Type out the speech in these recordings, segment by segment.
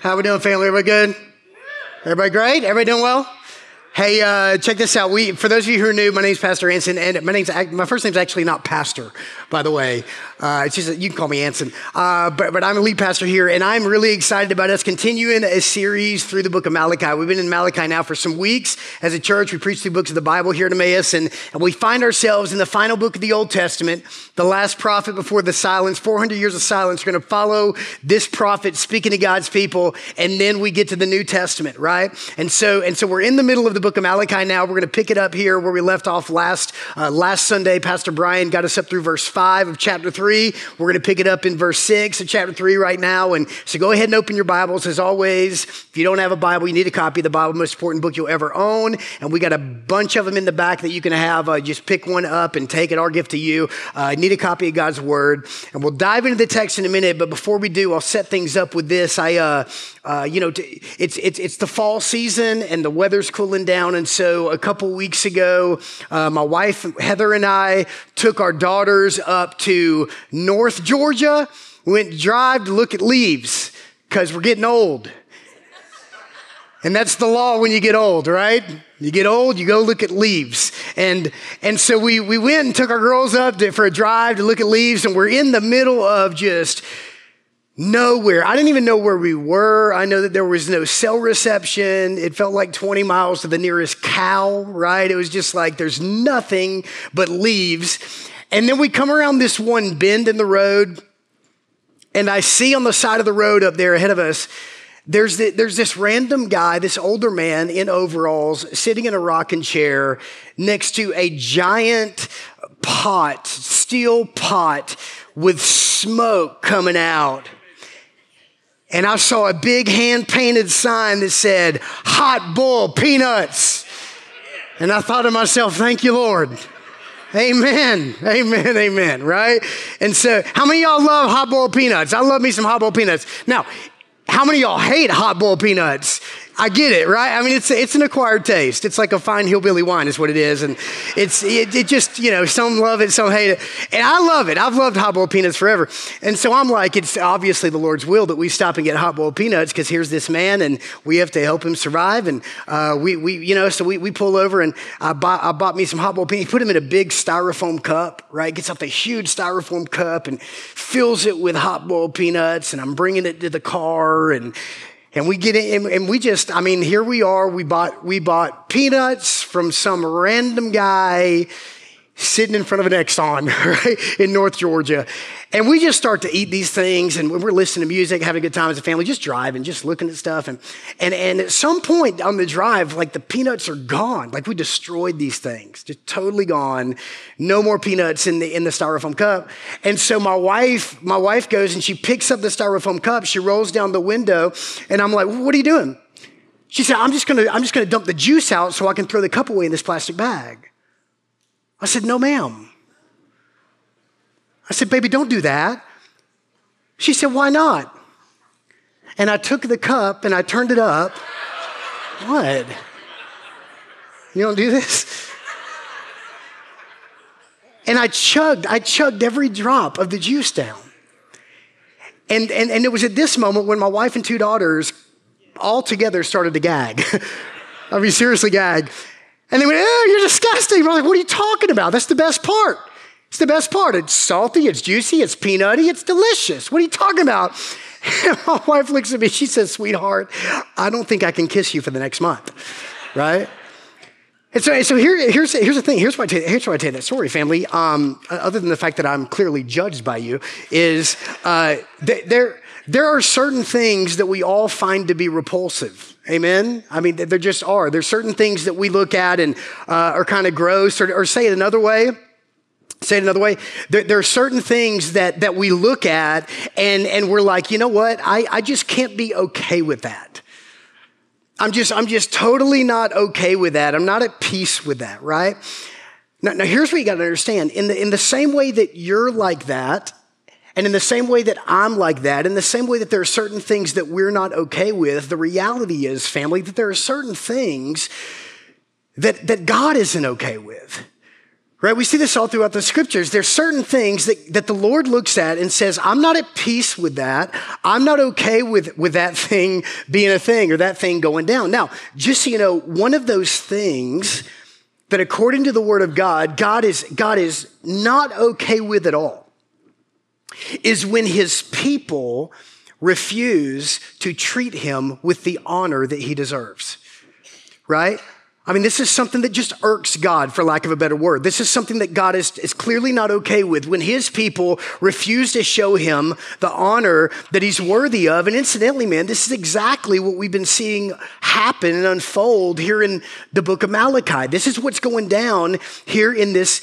How we doing, family? Everybody good? Everybody great? Everybody doing well? Hey, check this out. For those of you who are new, my name's Pastor Anson, and my first name's actually not Pastor, by the way. It's just you can call me Anson, but I'm a lead pastor here, and I'm really excited about us continuing a series through the book of Malachi. We've been in Malachi now for some weeks as a church. We preach through books of the Bible here at Emmaus, and we find ourselves in the final book of the Old Testament, the last prophet before the silence. 400 years of silence. We're going to follow this prophet speaking to God's people, and then we get to the New Testament, right? And so we're in the middle of the book of Malachi now. We're going to pick it up here where we left off last Sunday. Pastor Brian got us up through verse 5 of chapter 3. We're going to pick it up in verse 6 of chapter 3 right now. And so go ahead and open your Bibles. As always, if you don't have a Bible, you need a copy of the Bible, most important book you'll ever own. And we got a bunch of them in the back that you can have. Just pick one up and take it. Our gift to you. Need a copy of God's Word. And we'll dive into the text in a minute. But before we do, I'll set things up with this. It's the fall season and the weather's cooling down. And so a couple weeks ago, my wife, Heather, and I took our daughters up to North Georgia. We went to drive to look at leaves because we're getting old. And that's the law when you get old, right? You get old, you go look at leaves. And so we went and took our girls up for a drive to look at leaves, and we're in the middle of just nowhere. I didn't even know where we were. I know that there was no cell reception. It felt like 20 miles to the nearest cow, right? It was just like there's nothing but leaves. And then we come around this one bend in the road, and I see on the side of the road up there ahead of us, there's this random guy, this older man in overalls, sitting in a rocking chair next to a giant pot, steel pot with smoke coming out. And I saw a big hand-painted sign that said, "Hot boiled peanuts." And I thought to myself, thank you, Lord. Amen, amen, amen, right? And so how many of y'all love hot boiled peanuts? I love me some hot boiled peanuts. Now, how many of y'all hate hot boiled peanuts? I get it, right? I mean, it's an acquired taste. It's like a fine hillbilly wine is what it is. And it just, some love it, some hate it. And I love it. I've loved hot boiled peanuts forever. And so I'm like, it's obviously the Lord's will that we stop and get hot boiled peanuts because here's this man and we have to help him survive. And so we pull over and I bought me some hot boiled peanuts. He put them in a big styrofoam cup, right? Gets out the huge styrofoam cup and fills it with hot boiled peanuts. And I'm bringing it to the car and we get in, and we just, here we are. We bought peanuts from some random guy sitting in front of an Exxon, right, in North Georgia. And we just start to eat these things, and we're listening to music, having a good time as a family, just driving, just looking at stuff. And at some point on the drive, like the peanuts are gone. Like we destroyed these things, just totally gone. No more peanuts in the styrofoam cup. And so my wife goes and she picks up the styrofoam cup. She rolls down the window, and I'm like, "What are you doing?" She said, I'm just gonna dump the juice out so I can throw the cup away in this plastic bag. I said, "No, ma'am." I said, "Baby, don't do that." She said, "Why not?" And I took the cup and I turned it up. What? You don't do this? And I chugged every drop of the juice down. And it was at this moment when my wife and two daughters all together started to gag. Seriously gag. And they went, "Oh, you're disgusting." We're like, "What are you talking about? That's the best part. It's the best part. It's salty, it's juicy, it's peanutty, it's delicious. What are you talking about?" And my wife looks at me, she says, "Sweetheart, I don't think I can kiss you for the next month," right? And so here's the thing. Here's why I tell you that story, family. Other than the fact that I'm clearly judged by you, is there are certain things that we all find to be repulsive. Amen? There just are. There's certain things that we look at and are kind of gross, or say it another way. There are certain things that we look at and we're like, you know what? I just can't be okay with that. I'm just totally not okay with that. I'm not at peace with that, right? Now here's what you got to understand. In the same way that you're like that, and in the same way that I'm like that, in the same way that there are certain things that we're not okay with, the reality is, family, that there are certain things that God isn't okay with. Right? We see this all throughout the scriptures. There's certain things that the Lord looks at and says, I'm not at peace with that. I'm not okay with that thing being a thing or that thing going down. Now, just so you know, one of those things that according to the word of God, God is not okay with at all is when his people refuse to treat him with the honor that he deserves. Right? I mean, this is something that just irks God, for lack of a better word. This is something that God is clearly not okay with when his people refuse to show him the honor that he's worthy of. And incidentally, man, this is exactly what we've been seeing happen and unfold here in the book of Malachi. This is what's going down here in this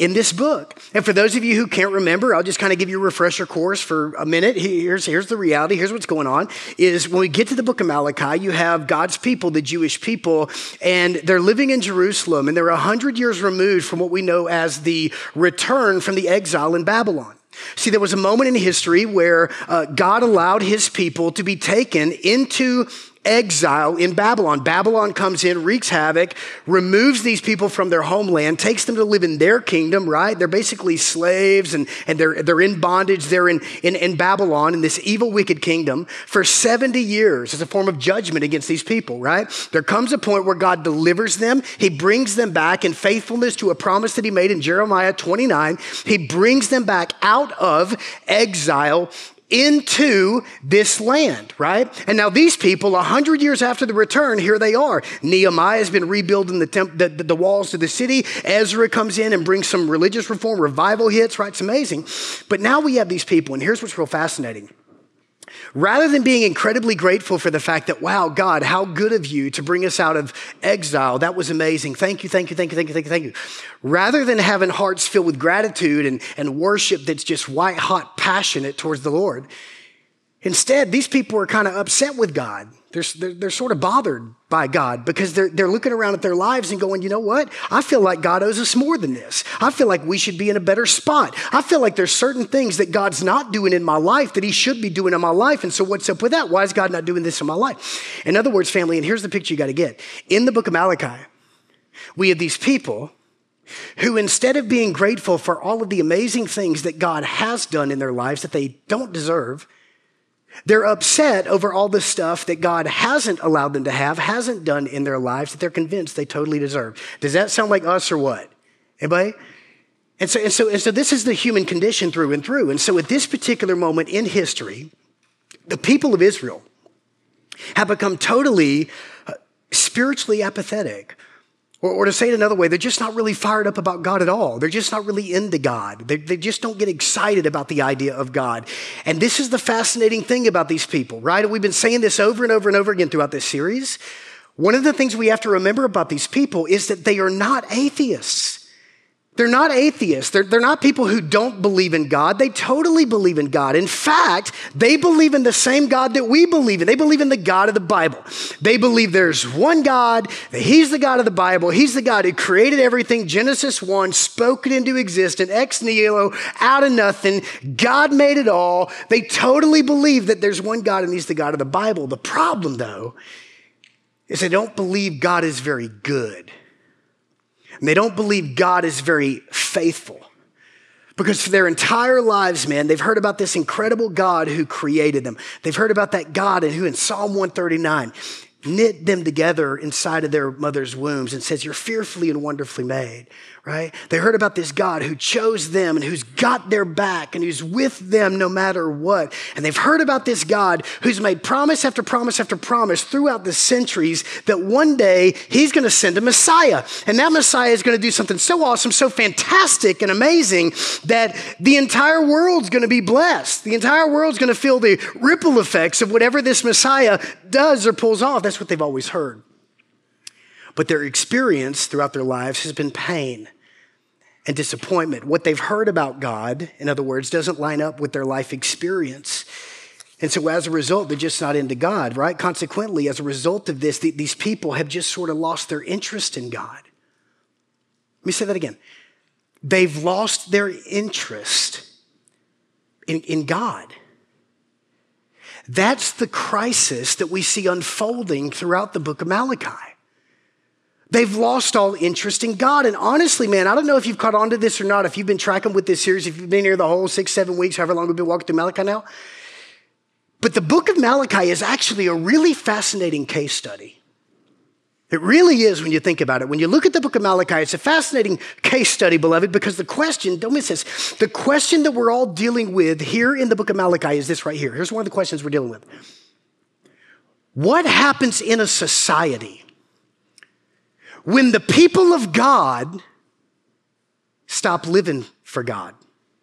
book. And for those of you who can't remember, I'll just kind of give you a refresher course for a minute. Here's the reality. Here's what's going on is when we get to the book of Malachi, you have God's people, the Jewish people, and they're living in Jerusalem, and they're 100 years removed from what we know as the return from the exile in Babylon. See, there was a moment in history where God allowed his people to be taken into exile in Babylon. Babylon comes in, wreaks havoc, removes these people from their homeland, takes them to live in their kingdom, right? They're basically slaves and they're in bondage. They're in Babylon, in this evil, wicked kingdom for 70 years as a form of judgment against these people, right? There comes a point where God delivers them. He brings them back in faithfulness to a promise that he made in Jeremiah 29. He brings them back out of exile into this land, right? And now these people, 100 years after the return, here they are. Nehemiah has been rebuilding the walls of the city. Ezra comes in and brings some religious reform. Revival hits, right? It's amazing. But now we have these people, and here's what's real fascinating. Rather than being incredibly grateful for the fact that, wow, God, how good of you to bring us out of exile. That was amazing. Thank you, thank you, thank you, thank you, thank you, thank you. Rather than having hearts filled with gratitude and worship that's just white hot passionate towards the Lord, instead, these people are kind of upset with God. They're sort of bothered by God because they're looking around at their lives and going, you know what? I feel like God owes us more than this. I feel like we should be in a better spot. I feel like there's certain things that God's not doing in my life that he should be doing in my life. And so what's up with that? Why is God not doing this in my life? In other words, family, and here's the picture you got to get. In the book of Malachi, we have these people who, instead of being grateful for all of the amazing things that God has done in their lives that they don't deserve, they're upset over all the stuff that God hasn't allowed them to have, hasn't done in their lives that they're convinced they totally deserve. Does that sound like us or what? Anybody? And so this is the human condition through and through. And so at this particular moment in history, the people of Israel have become totally spiritually apathetic. Or to say it another way, they're just not really fired up about God at all. They're just not really into God. They just don't get excited about the idea of God. And this is the fascinating thing about these people, right? And we've been saying this over and over and over again throughout this series. One of the things we have to remember about these people is that they are not atheists. They're not atheists. They're not people who don't believe in God. They totally believe in God. In fact, they believe in the same God that we believe in. They believe in the God of the Bible. They believe there's one God, that he's the God of the Bible. He's the God who created everything. Genesis 1, spoke it into existence, ex nihilo, out of nothing. God made it all. They totally believe that there's one God and he's the God of the Bible. The problem, though, is they don't believe God is very good. And they don't believe God is very faithful. Because for their entire lives, man, they've heard about this incredible God who created them. They've heard about that God and who in Psalm 139 knit them together inside of their mother's wombs and says, you're fearfully and wonderfully made, right? They heard about this God who chose them and who's got their back and who's with them no matter what. And they've heard about this God who's made promise after promise after promise throughout the centuries that one day he's going to send a Messiah. And that Messiah is going to do something so awesome, so fantastic and amazing that the entire world's going to be blessed. The entire world's going to feel the ripple effects of whatever this Messiah does or pulls off. That's what they've always heard. But their experience throughout their lives has been pain and disappointment. What they've heard about God, in other words, doesn't line up with their life experience. And so as a result, they're just not into God, right? Consequently, as a result of this, these people have just sort of lost their interest in God. Let me say that again. They've lost their interest in God. That's the crisis that we see unfolding throughout the book of Malachi. They've lost all interest in God. And honestly, man, I don't know if you've caught on to this or not, if you've been tracking with this series, if you've been here the whole 6-7 weeks, however long we've been walking through Malachi now. But the book of Malachi is actually a really fascinating case study. It really is when you think about it. When you look at the book of Malachi, it's a fascinating case study, beloved, because the question, don't miss this, the question that we're all dealing with here in the book of Malachi is this right here. Here's one of the questions we're dealing with. What happens in a society when the people of God stop living for God?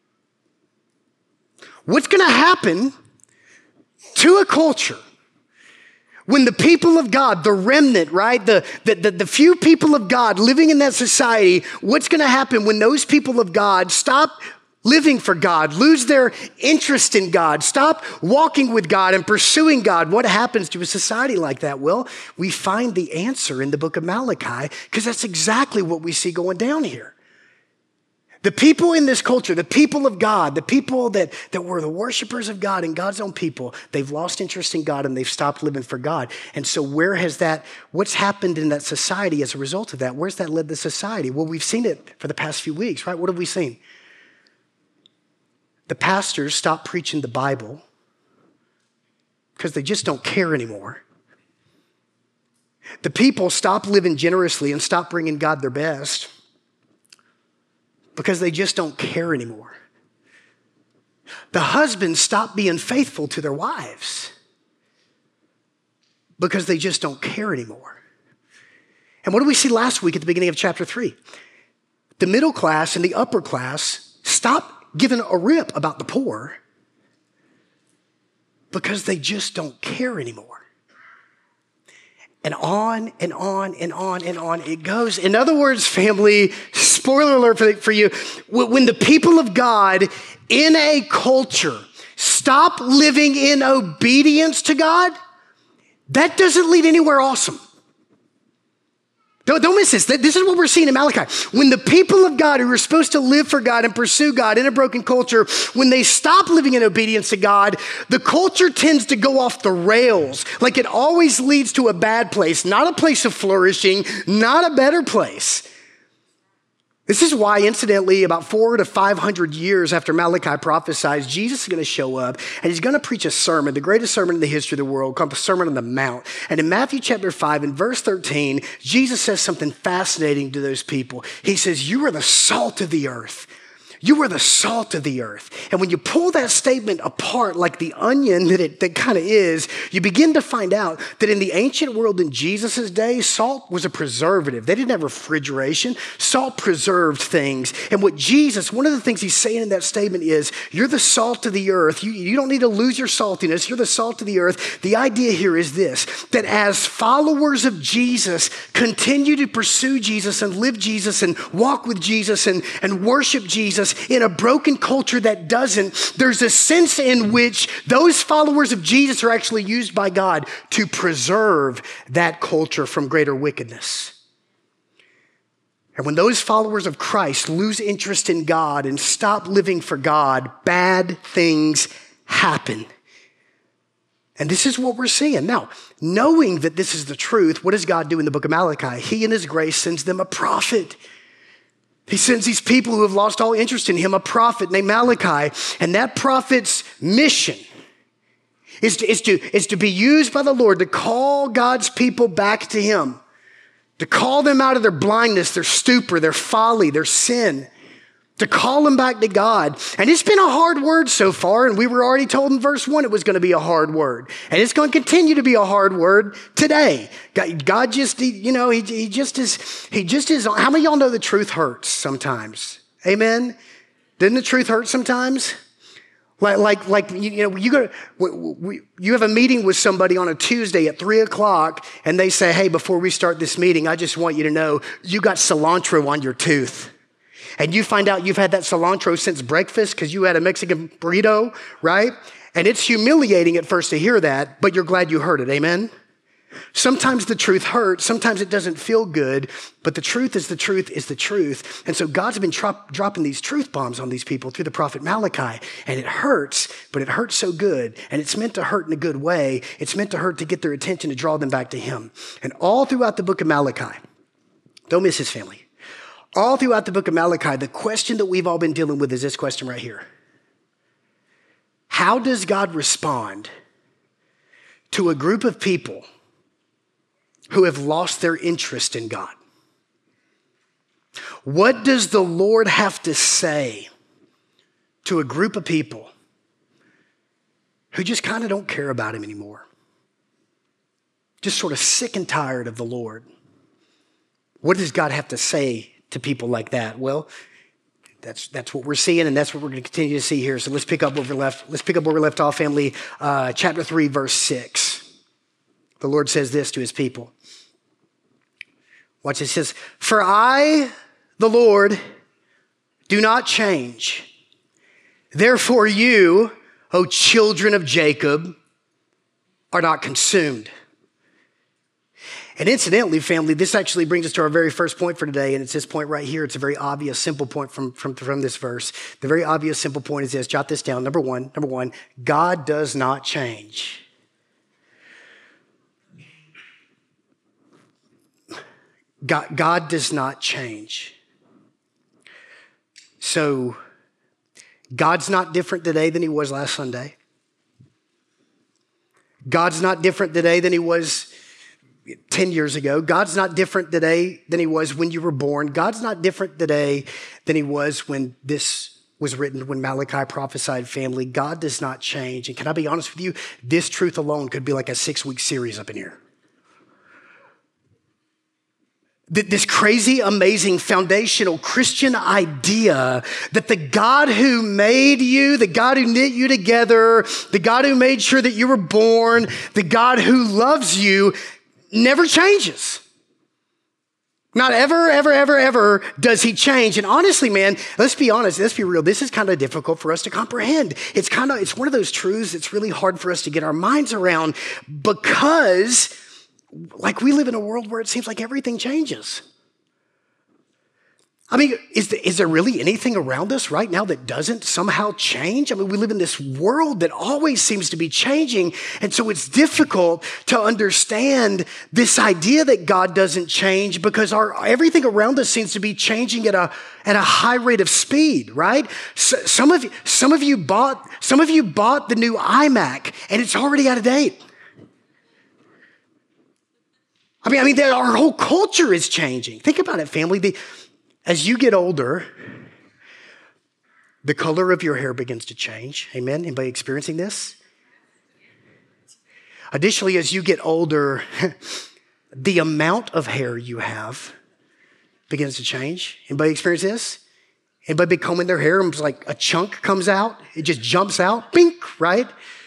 What's going to happen to a culture when the people of God, the remnant, right? The few people of God living in that society, what's going to happen when those people of God stop living for God, lose their interest in God, stop walking with God and pursuing God? What happens to a society like that? Well, we find the answer in the book of Malachi, because that's exactly what we see going down here. The people in this culture, the people of God, the people that were the worshipers of God and God's own people, they've lost interest in God and they've stopped living for God. And so what's happened in that society as a result of that? Where's that led the society? Well, we've seen it for the past few weeks, right? What have we seen? The pastors stop preaching the Bible because they just don't care anymore. The people stop living generously and stop bringing God their best because they just don't care anymore. The husbands stop being faithful to their wives because they just don't care anymore. And what did we see last week at the beginning of chapter 3? The middle class and the upper class stop giving a rip about the poor because they just don't care anymore. And on and on and on and on it goes. In other words, family, spoiler alert for you, when the people of God in a culture stop living in obedience to God, that doesn't lead anywhere awesome. Don't miss this. This is what we're seeing in Malachi. When the people of God who are supposed to live for God and pursue God in a broken culture, when they stop living in obedience to God, the culture tends to go off the rails. Like it always leads to a bad place, not a place of flourishing, not a better place. This is why, incidentally, about 400 to 500 years after Malachi prophesies, Jesus is going to show up and he's going to preach a sermon, the greatest sermon in the history of the world, called the Sermon on the Mount. And in Matthew chapter 5 and verse 13, Jesus says something fascinating to those people. He says, "You are the salt of the earth. You are the salt of the earth." And when you pull that statement apart like the onion that kind of is, you begin to find out that in the ancient world in Jesus' day, salt was a preservative. They didn't have refrigeration. Salt preserved things. And one of the things he's saying in that statement is, you're the salt of the earth. You don't need to lose your saltiness. You're the salt of the earth. The idea here is this, that as followers of Jesus continue to pursue Jesus and live Jesus and walk with Jesus and worship Jesus, in a broken culture that doesn't, there's a sense in which those followers of Jesus are actually used by God to preserve that culture from greater wickedness. And when those followers of Christ lose interest in God and stop living for God, bad things happen. And this is what we're seeing. Now, knowing that this is the truth, what does God do in the book of Malachi? He in his grace sends them a prophet. He sends these people who have lost all interest in him, a prophet named Malachi. And that prophet's mission is to be used by the Lord to call God's people back to him, to call them out of their blindness, their stupor, their folly, their sin, to call them back to God. And it's been a hard word so far, and we were already told in verse 1 it was going to be a hard word. And it's going to continue to be a hard word today. God just, he just is. How many of y'all know the truth hurts sometimes? Amen? Doesn't the truth hurt sometimes? You have a meeting with somebody on a Tuesday at 3:00 and they say, "Hey, before we start this meeting, I just want you to know you got cilantro on your tooth." And you find out you've had that cilantro since breakfast because you had a Mexican burrito, right? And it's humiliating at first to hear that, but you're glad you heard it, amen? Sometimes the truth hurts, sometimes it doesn't feel good, but the truth is the truth is the truth. And so God's been dropping these truth bombs on these people through the prophet Malachi, and it hurts, but it hurts so good, and it's meant to hurt in a good way. It's meant to hurt to get their attention, to draw them back to him. And all throughout the book of Malachi, Don't miss his family. All throughout the book of Malachi, the question that we've all been dealing with is this question right here. How does God respond to a group of people who have lost their interest in God? What does the Lord have to say to a group of people who just kind of don't care about him anymore? Just sort of sick and tired of the Lord. What does God have to say to people like that? Well, that's what we're seeing, and that's what we're going to continue to see here. So let's pick up where we left off, family. Chapter 3, verse 6. The Lord says this to his people. Watch this. It says, "For I, the Lord, do not change. Therefore you, O children of Jacob, are not consumed." And incidentally, family, this actually brings us to our very first point for today, and it's this point right here. It's a very obvious, simple point from this verse. The very obvious, simple point is this. Jot this down. Number one, God does not change. God does not change. So, God's not different today than he was last Sunday. God's not different today than he was 10 years ago. God's not different today than he was when you were born. God's not different today than he was when this was written, when Malachi prophesied, family. God does not change. And can I be honest with you? This truth alone could be like a 6-week series up in here. This crazy, amazing, foundational Christian idea that the God who made you, the God who knit you together, the God who made sure that you were born, the God who loves you, never changes. Not ever does he change. And honestly, man, let's be honest, let's be real. This is kind of difficult for us to comprehend. It's one of those truths that's really hard for us to get our minds around because we live in a world where it seems like everything changes. I mean, is there really anything around us right now that doesn't somehow change? I mean, we live in this world that always seems to be changing. And so it's difficult to understand this idea that God doesn't change because everything around us seems to be changing at a high rate of speed, right? So, some of you bought the new iMac and it's already out of date. I mean, our whole culture is changing. Think about it, family. As you get older, the color of your hair begins to change. Amen? Anybody experiencing this? Additionally, as you get older, the amount of hair you have begins to change. Anybody experience this? Anybody be combing their hair and it's like a chunk comes out? It just jumps out, bink, right?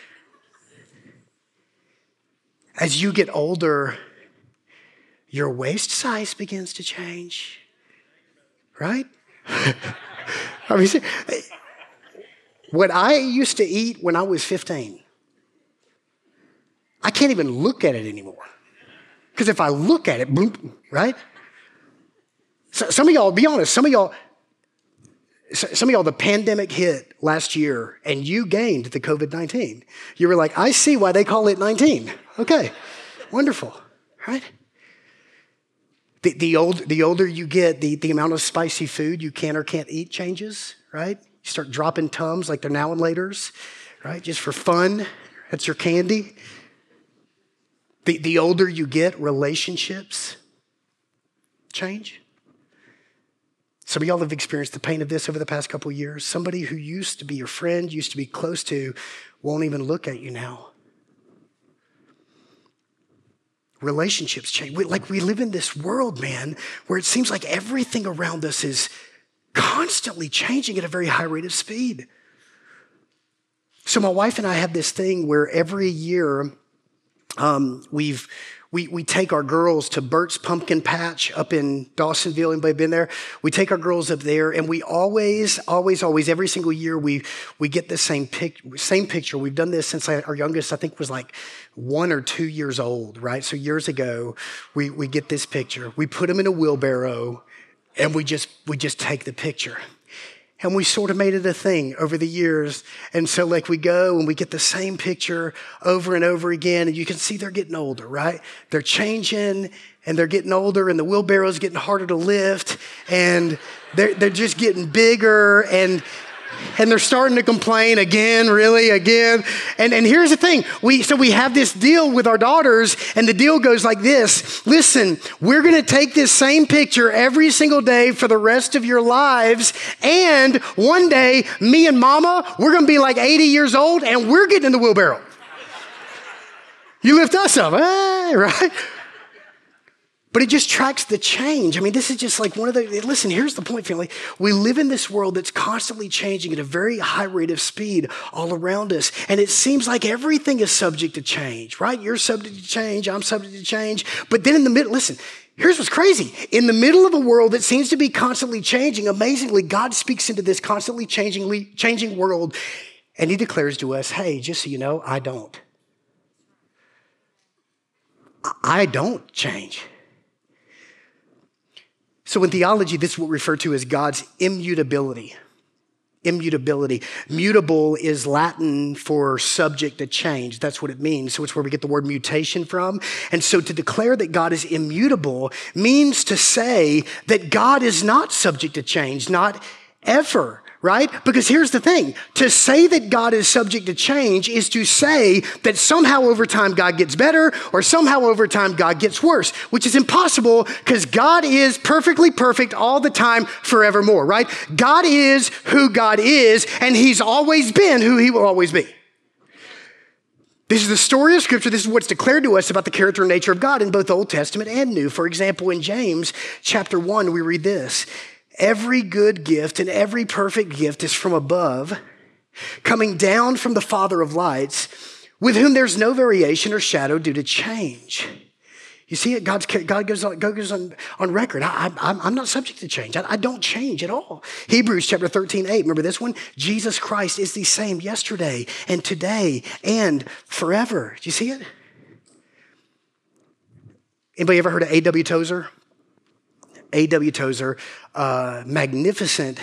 As you get older, your waist size begins to change. Right? I mean, what I used to eat when I was 15, I can't even look at it anymore. Because if I look at it, boom, right? So some of y'all, be honest, some of y'all, the pandemic hit last year and you gained the COVID-19. You were like, I see why they call it 19. Okay, wonderful, right? The older you get, the amount of spicy food you can or can't eat changes, right? You start dropping Tums like they're now and laters, right? Just for fun. That's your candy. The older you get, relationships change. Some of y'all have experienced the pain of this over the past couple of years. Somebody who used to be your friend, used to be close to, won't even look at you now. Relationships change. We live in this world, man, where it seems like everything around us is constantly changing at a very high rate of speed. So my wife and I have this thing where every year we take our girls to Burt's Pumpkin Patch up in Dawsonville. Anybody been there? We take our girls up there, and we always, every single year, we get the same picture. We've done this since our youngest, I think, was like 1 or 2 years old, right? So years ago, we get this picture. We put them in a wheelbarrow, and we just take the picture. And we sort of made it a thing over the years. And so like we go and we get the same picture over and over again. And you can see they're getting older, right? They're changing and they're getting older and the wheelbarrow's getting harder to lift. And they're just getting bigger and they're starting to complain again. And here's the thing. We have this deal with our daughters, and the deal goes like this. Listen, we're going to take this same picture every single day for the rest of your lives. And one day, me and mama, we're going to be like 80 years old, and we're getting in the wheelbarrow. You lift us up, right? But it just tracks the change. I mean, this is just like listen, here's the point, family. We live in this world that's constantly changing at a very high rate of speed all around us. And it seems like everything is subject to change, right? You're subject to change. I'm subject to change. But then in the middle, listen, here's what's crazy. In the middle of a world that seems to be constantly changing, amazingly, God speaks into this constantly changing world. And he declares to us, hey, just so you know, I don't change. So in theology, this is what we refer to as God's immutability. Immutability. Mutable is Latin for subject to change. That's what it means. So it's where we get the word mutation from. And so to declare that God is immutable means to say that God is not subject to change, not ever. Right? Because here's the thing. To say that God is subject to change is to say that somehow over time God gets better or somehow over time God gets worse, which is impossible because God is perfectly perfect all the time forevermore, right? God is who God is, and he's always been who he will always be. This is the story of Scripture. This is what's declared to us about the character and nature of God in both Old Testament and New. For example, in James chapter 1, we read this. Every good gift and every perfect gift is from above, coming down from the Father of lights, with whom there's no variation or shadow due to change. You see it? God goes on record. I'm not subject to change. I don't change at all. Hebrews chapter 13:8. Remember this one? Jesus Christ is the same yesterday and today and forever. Do you see it? Anybody ever heard of A.W. Tozer? A.W. Tozer, magnificent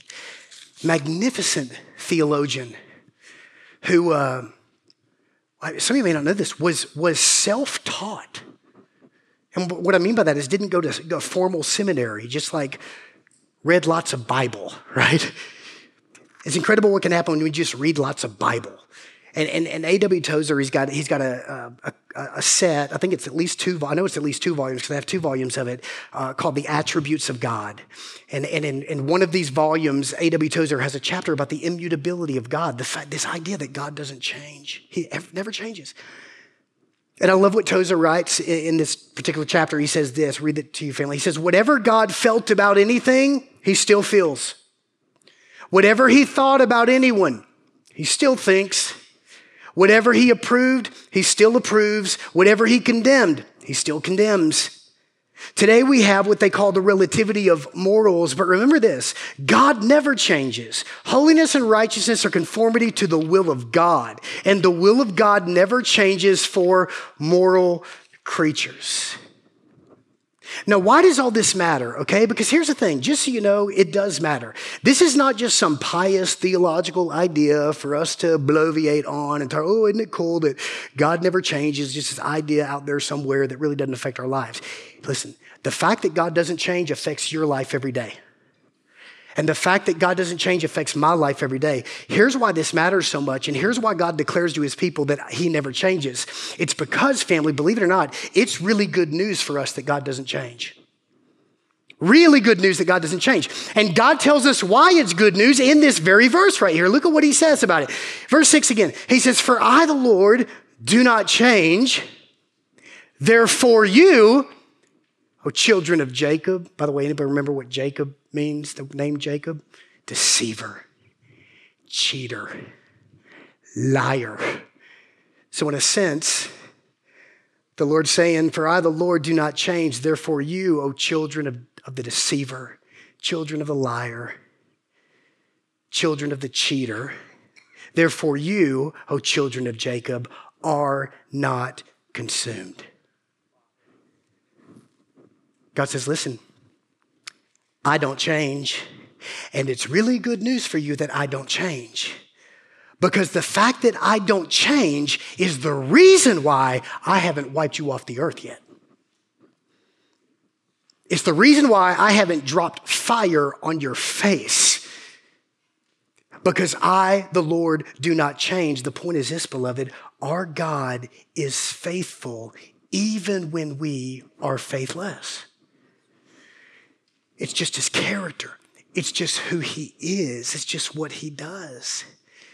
theologian who, some of you may not know this, was self-taught. And what I mean by that is didn't go to a formal seminary, just like read lots of Bible, right? It's incredible what can happen when you just read lots of Bible. And A.W. Tozer, he's got a set. I think it's at least two. I know it's at least 2 volumes because I have 2 volumes of it called "The Attributes of God." And in one of these volumes, A.W. Tozer has a chapter about the immutability of God. This idea that God doesn't change. He never changes. And I love what Tozer writes in this particular chapter. He says this. Read it to you, family. He says, "Whatever God felt about anything, he still feels. Whatever he thought about anyone, he still thinks. Whatever he approved, he still approves. Whatever he condemned, he still condemns. Today we have what they call the relativity of morals, but remember this, God never changes. Holiness and righteousness are conformity to the will of God, and the will of God never changes for moral creatures." Now, why does all this matter, okay? Because here's the thing, just so you know, it does matter. This is not just some pious theological idea for us to bloviate on and talk, oh, isn't it cool that God never changes, just this idea out there somewhere that really doesn't affect our lives. Listen, the fact that God doesn't change affects your life every day. And the fact that God doesn't change affects my life every day. Here's why this matters so much, and here's why God declares to his people that he never changes. It's because, family, believe it or not, it's really good news for us that God doesn't change. Really good news that God doesn't change. And God tells us why it's good news in this very verse right here. Look at what he says about it. Verse 6 again. He says, "For I, the Lord, do not change. Therefore you, O children of Jacob." By the way, anybody remember what Jacob means, the name Jacob? Deceiver, cheater, liar. So in a sense, the Lord's saying, "For I, the Lord, do not change. Therefore you, O children of the deceiver, children of the liar, children of the cheater, therefore you, O children of Jacob, are not consumed." God says, listen, I don't change. And it's really good news for you that I don't change. Because the fact that I don't change is the reason why I haven't wiped you off the earth yet. It's the reason why I haven't dropped fire on your face. Because I, the Lord, do not change. The point is this, beloved, our God is faithful even when we are faithless. It's just his character. It's just who he is. It's just what he does.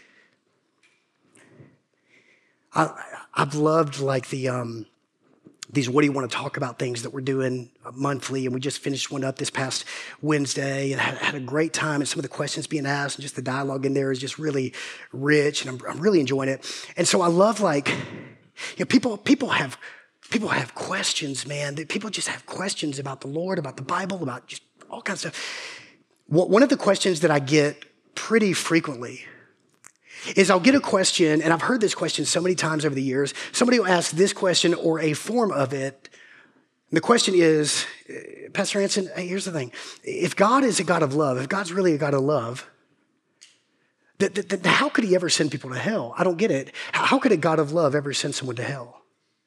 I've loved like these what do you want to talk about things that we're doing monthly, and we just finished one up this past Wednesday and had a great time, and some of the questions being asked and just the dialogue in there is just really rich, and I'm really enjoying it. And so I love people have questions, man. People just have questions about the Lord, about the Bible, about just all kinds of stuff. One of the questions that I get pretty frequently is I'll get a question, and I've heard this question so many times over the years. Somebody will ask this question or a form of it. And the question is, Pastor Anson, hey, here's the thing. If God is a God of love, if God's really a God of love, then how could he ever send people to hell? I don't get it. How could a God of love ever send someone to hell?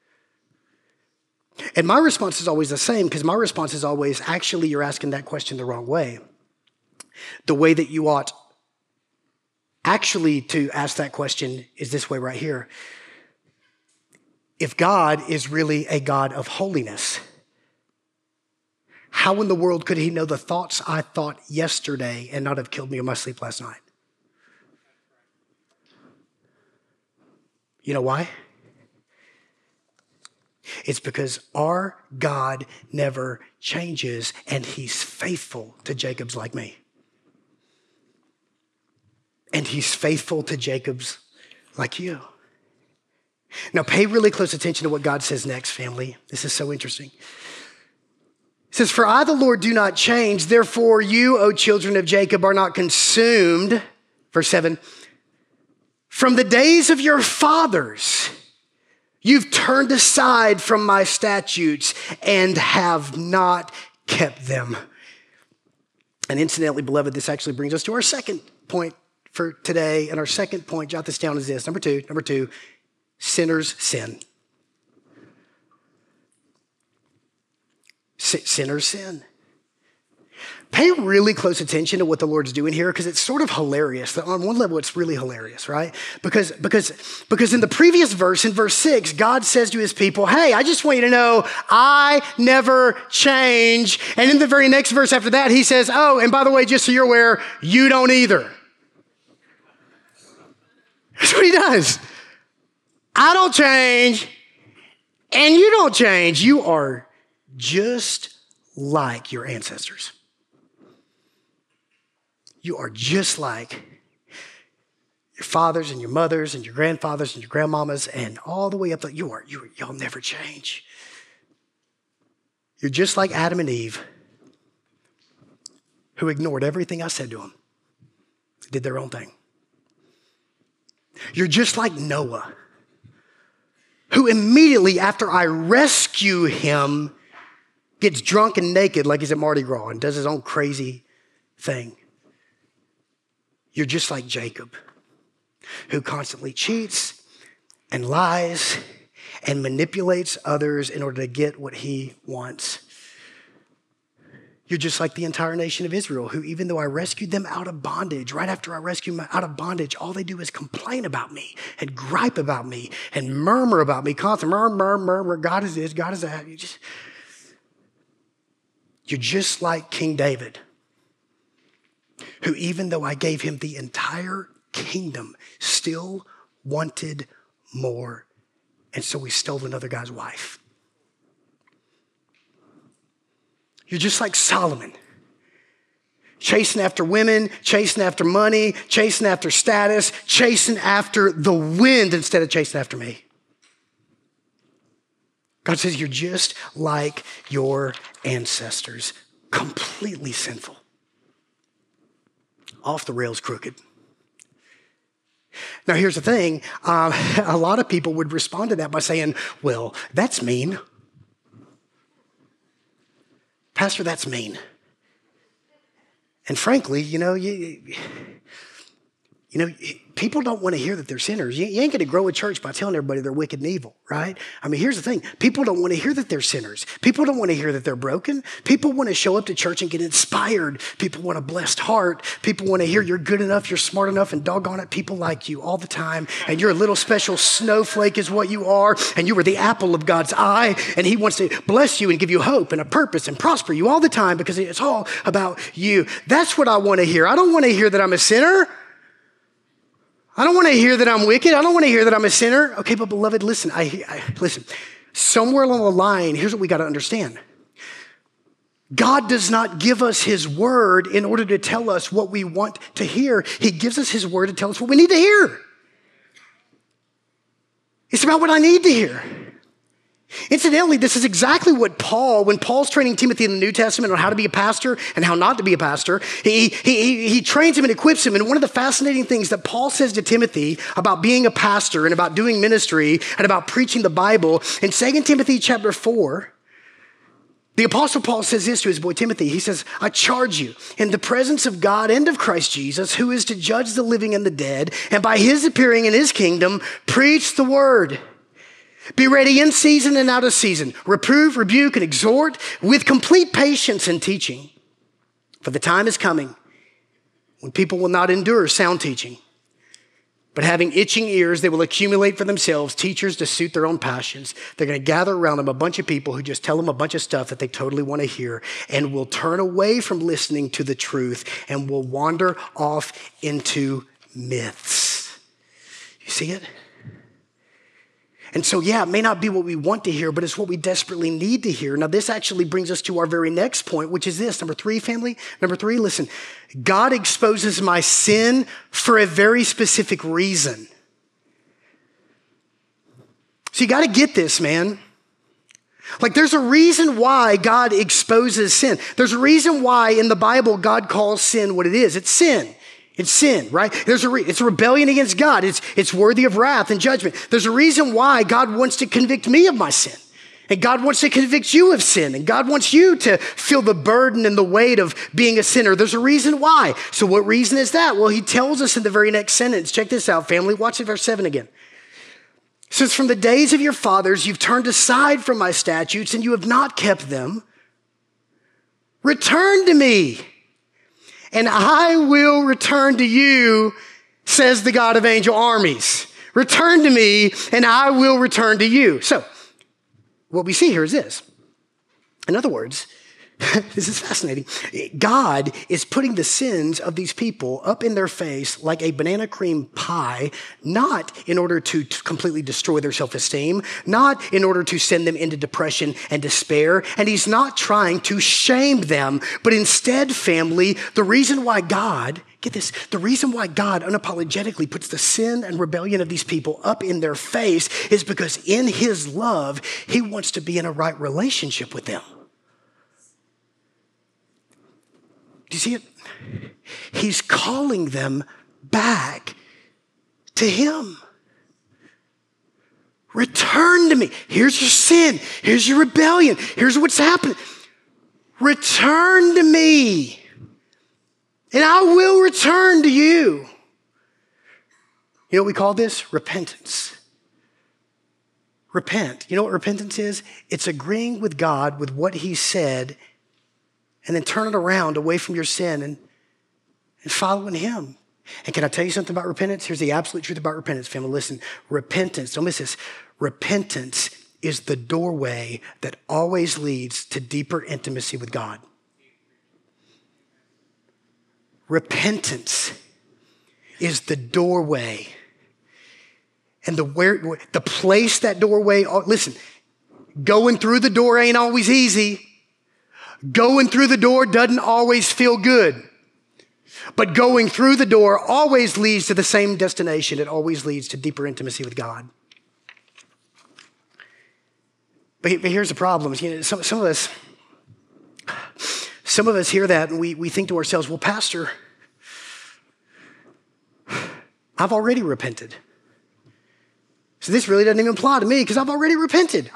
And my response is always the same, because my response is always, actually, you're asking that question the wrong way. The way that you ought actually to ask that question is this way right here. If God is really a God of holiness, how in the world could he know the thoughts I thought yesterday and not have killed me in my sleep last night? You know why? It's because our God never changes, and he's faithful to Jacob's like me. And he's faithful to Jacob's like you. Now pay really close attention to what God says next, family. This is so interesting. It says, for I, the Lord, do not change. Therefore you, O children of Jacob, are not consumed. Verse 7, from the days of your fathers, you've turned aside from my statutes and have not kept them. And incidentally, beloved, this actually brings us to our second point for today. And our second point, jot this down, is this. Number two, sinners sin. Sinners sin. Pay really close attention to what the Lord's doing here, because it's sort of hilarious. On one level, it's really hilarious, right? Because in the previous verse, in verse 6, God says to his people, hey, I just want you to know I never change. And in the very next verse after that, he says, oh, and by the way, just so you're aware, you don't either. That's what he does. I don't change, and you don't change. You are just like your ancestors. You are just like your fathers and your mothers and your grandfathers and your grandmamas and all the way up. Y'all never change. You're just like Adam and Eve, who ignored everything I said to them, did their own thing. You're just like Noah, who immediately after I rescue him gets drunk and naked like he's at Mardi Gras and does his own crazy thing. You're just like Jacob, who constantly cheats and lies and manipulates others in order to get what he wants. You're just like the entire nation of Israel, who even though I rescued them out of bondage, right after I rescued them out of bondage, all they do is complain about me and gripe about me and murmur about me, constantly murmur, God is this, God is that. You're just like King David, who even though I gave him the entire kingdom, still wanted more. And so he stole another guy's wife. You're just like Solomon, chasing after women, chasing after money, chasing after status, chasing after the wind instead of chasing after me. God says you're just like your ancestors, completely sinful, off the rails crooked. Now, here's the thing. A lot of people would respond to that by saying, well, that's mean. Pastor, that's mean. And frankly, people don't want to hear that they're sinners. You ain't going to grow a church by telling everybody they're wicked and evil, right? I mean, here's the thing. People don't want to hear that they're sinners. People don't want to hear that they're broken. People want to show up to church and get inspired. People want a blessed heart. People want to hear you're good enough, you're smart enough, and doggone it, people like you all the time. And you're a little special snowflake is what you are. And you were the apple of God's eye. And he wants to bless you and give you hope and a purpose and prosper you all the time because it's all about you. That's what I want to hear. I don't want to hear that I'm a sinner. I don't want to hear that I'm wicked. I don't want to hear that I'm a sinner. Okay, but beloved, listen. Listen. Somewhere along the line, here's what we got to understand. God does not give us his word in order to tell us what we want to hear. He gives us his word to tell us what we need to hear. It's about what I need to hear. Incidentally, this is exactly what when Paul's training Timothy in the New Testament on how to be a pastor and how not to be a pastor, he trains him and equips him. And one of the fascinating things that Paul says to Timothy about being a pastor and about doing ministry and about preaching the Bible, in 2 Timothy chapter 4, the Apostle Paul says this to his boy Timothy. He says, I charge you in the presence of God and of Christ Jesus, who is to judge the living and the dead, and by his appearing in his kingdom, preach the word. Be ready in season and out of season. Reprove, rebuke, and exhort with complete patience and teaching. For the time is coming when people will not endure sound teaching, but having itching ears, they will accumulate for themselves teachers to suit their own passions. They're going to gather around them a bunch of people who just tell them a bunch of stuff that they totally want to hear and will turn away from listening to the truth and will wander off into myths. You see it? And so, it may not be what we want to hear, but it's what we desperately need to hear. Now, this actually brings us to our very next point, which is this. Number 3, family. Number 3, listen. God exposes my sin for a very specific reason. So you got to get this, man. Like, there's a reason why God exposes sin. There's a reason why in the Bible God calls sin what it is. It's sin. It's sin, right? It's a rebellion against God. It's worthy of wrath and judgment. There's a reason why God wants to convict me of my sin. And God wants to convict you of sin. And God wants you to feel the burden and the weight of being a sinner. There's a reason why. So what reason is that? Well, he tells us in the very next sentence. Check this out, family. Watch it, verse 7 again. It says, from the days of your fathers, you've turned aside from my statutes and you have not kept them. Return to me. And I will return to you, says the God of angel armies. Return to me, and I will return to you. So, what we see here is this. In other words, this is fascinating. God is putting the sins of these people up in their face like a banana cream pie, not in order to completely destroy their self-esteem, not in order to send them into depression and despair. And he's not trying to shame them, but instead, family, the reason why God unapologetically puts the sin and rebellion of these people up in their face is because in his love, he wants to be in a right relationship with them. Do you see it? He's calling them back to him. Return to me. Here's your sin. Here's your rebellion. Here's what's happening. Return to me, and I will return to you. You know what we call this? Repentance. Repent. You know what repentance is? It's agreeing with God with what he said and then turn it around away from your sin and following him. And can I tell you something about repentance? Here's the absolute truth about repentance, family. Listen, repentance, don't miss this. Repentance is the doorway that always leads to deeper intimacy with God. Repentance is the doorway. And the place that doorway, listen, going through the door ain't always easy. Going through the door doesn't always feel good. But going through the door always leads to the same destination. It always leads to deeper intimacy with God. But here's the problem. You know, some of us hear that and we think to ourselves, well, Pastor, I've already repented. So this really doesn't even apply to me because I've already repented.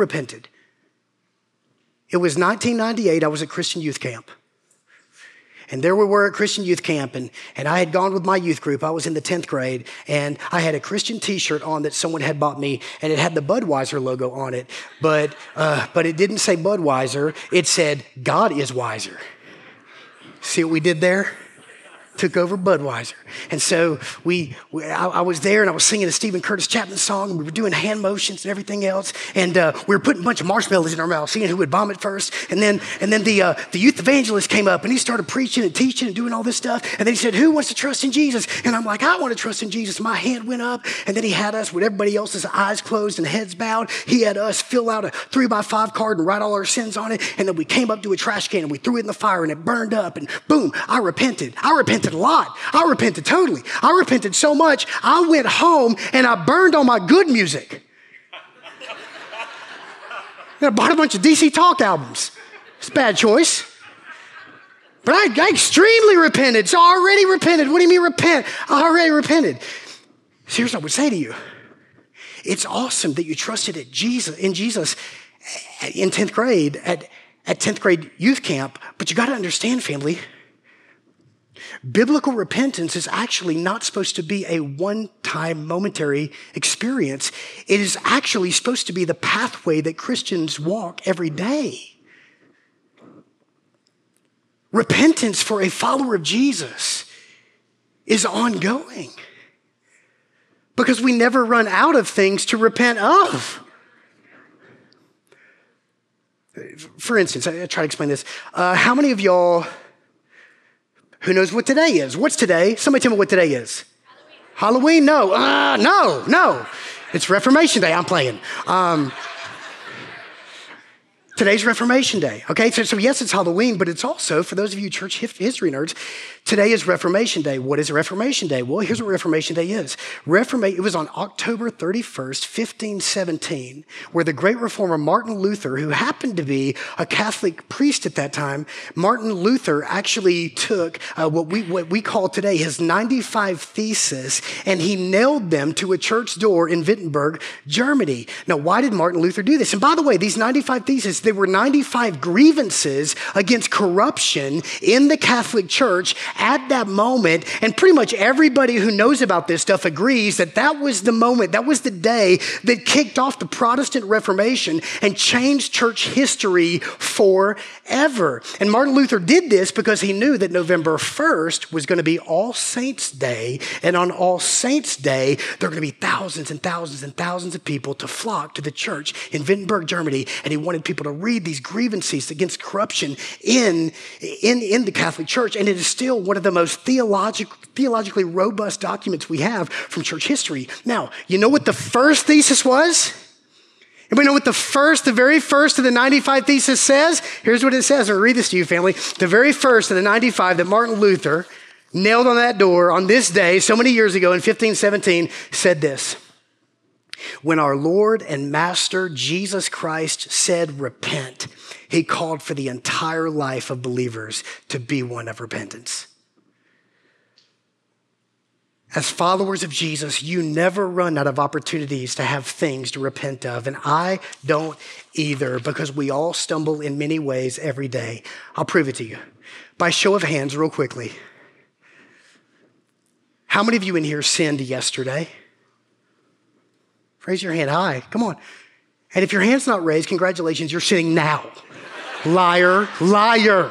It was 1998. I was at Christian youth camp. And there we were at Christian Youth Camp, and I had gone with my youth group. I was in the 10th grade, and I had a Christian t-shirt on that someone had bought me, and it had the Budweiser logo on it. But it didn't say Budweiser. It said, God is wiser. See what we did there? Took over Budweiser. And so I was there and I was singing a Stephen Curtis Chapman song, and we were doing hand motions and everything else. And we were putting a bunch of marshmallows in our mouth, seeing who would bomb it first. And then the youth evangelist came up and he started preaching and teaching and doing all this stuff. And then he said, who wants to trust in Jesus? And I'm like, I want to trust in Jesus. My hand went up. And then he had us with everybody else's eyes closed and heads bowed. He had us fill out a 3x5 card and write all our sins on it. And then we came up to a trash can and we threw it in the fire and it burned up. And boom, I repented. I repented a lot. I repented totally. I repented so much, I went home and I burned all my good music. And I bought a bunch of DC Talk albums. It's a bad choice. But I extremely repented. So I already repented. What do you mean repent? I already repented. So here's what I would say to you. It's awesome that you trusted in Jesus in 10th grade at 10th grade youth camp. But you got to understand, family, biblical repentance is actually not supposed to be a one-time momentary experience. It is actually supposed to be the pathway that Christians walk every day. Repentance for a follower of Jesus is ongoing because we never run out of things to repent of. For instance, I try to explain this. How many of y'all who knows what today is? What's today? Somebody tell me what today is. Halloween? No. No. It's Reformation Day. I'm playing. Today's Reformation Day, okay? So yes, it's Halloween, but it's also, for those of you church history nerds, today is Reformation Day. What is Reformation Day? Well, here's what Reformation Day is. It was on October 31st, 1517, where the great reformer Martin Luther, who happened to be a Catholic priest at that time, Martin Luther actually took what we call today his 95 Theses, and he nailed them to a church door in Wittenberg, Germany. Now, why did Martin Luther do this? And by the way, these 95 Theses, there were 95 grievances against corruption in the Catholic Church at that moment. And pretty much everybody who knows about this stuff agrees that that was the moment, that was the day that kicked off the Protestant Reformation and changed church history forever. And Martin Luther did this because he knew that November 1st was going to be All Saints Day. And on All Saints Day, there are going to be thousands and thousands and thousands of people to flock to the church in Wittenberg, Germany. And he wanted people to read these grievances against corruption in the Catholic Church. And it is still one of the most theologically robust documents we have from church history. Now, you know what the first thesis was? Anybody know what the very first of the 95 Theses says? Here's what it says. I'll read this to you, family. The very first of the 95 that Martin Luther nailed on that door on this day, so many years ago in 1517, said this. When our Lord and Master Jesus Christ said, repent, he called for the entire life of believers to be one of repentance. As followers of Jesus, you never run out of opportunities to have things to repent of. And I don't either, because we all stumble in many ways every day. I'll prove it to you. By show of hands, real quickly. How many of you in here sinned yesterday? Raise your hand high. Come on. And if your hand's not raised, congratulations, you're sinning now. Liar, liar.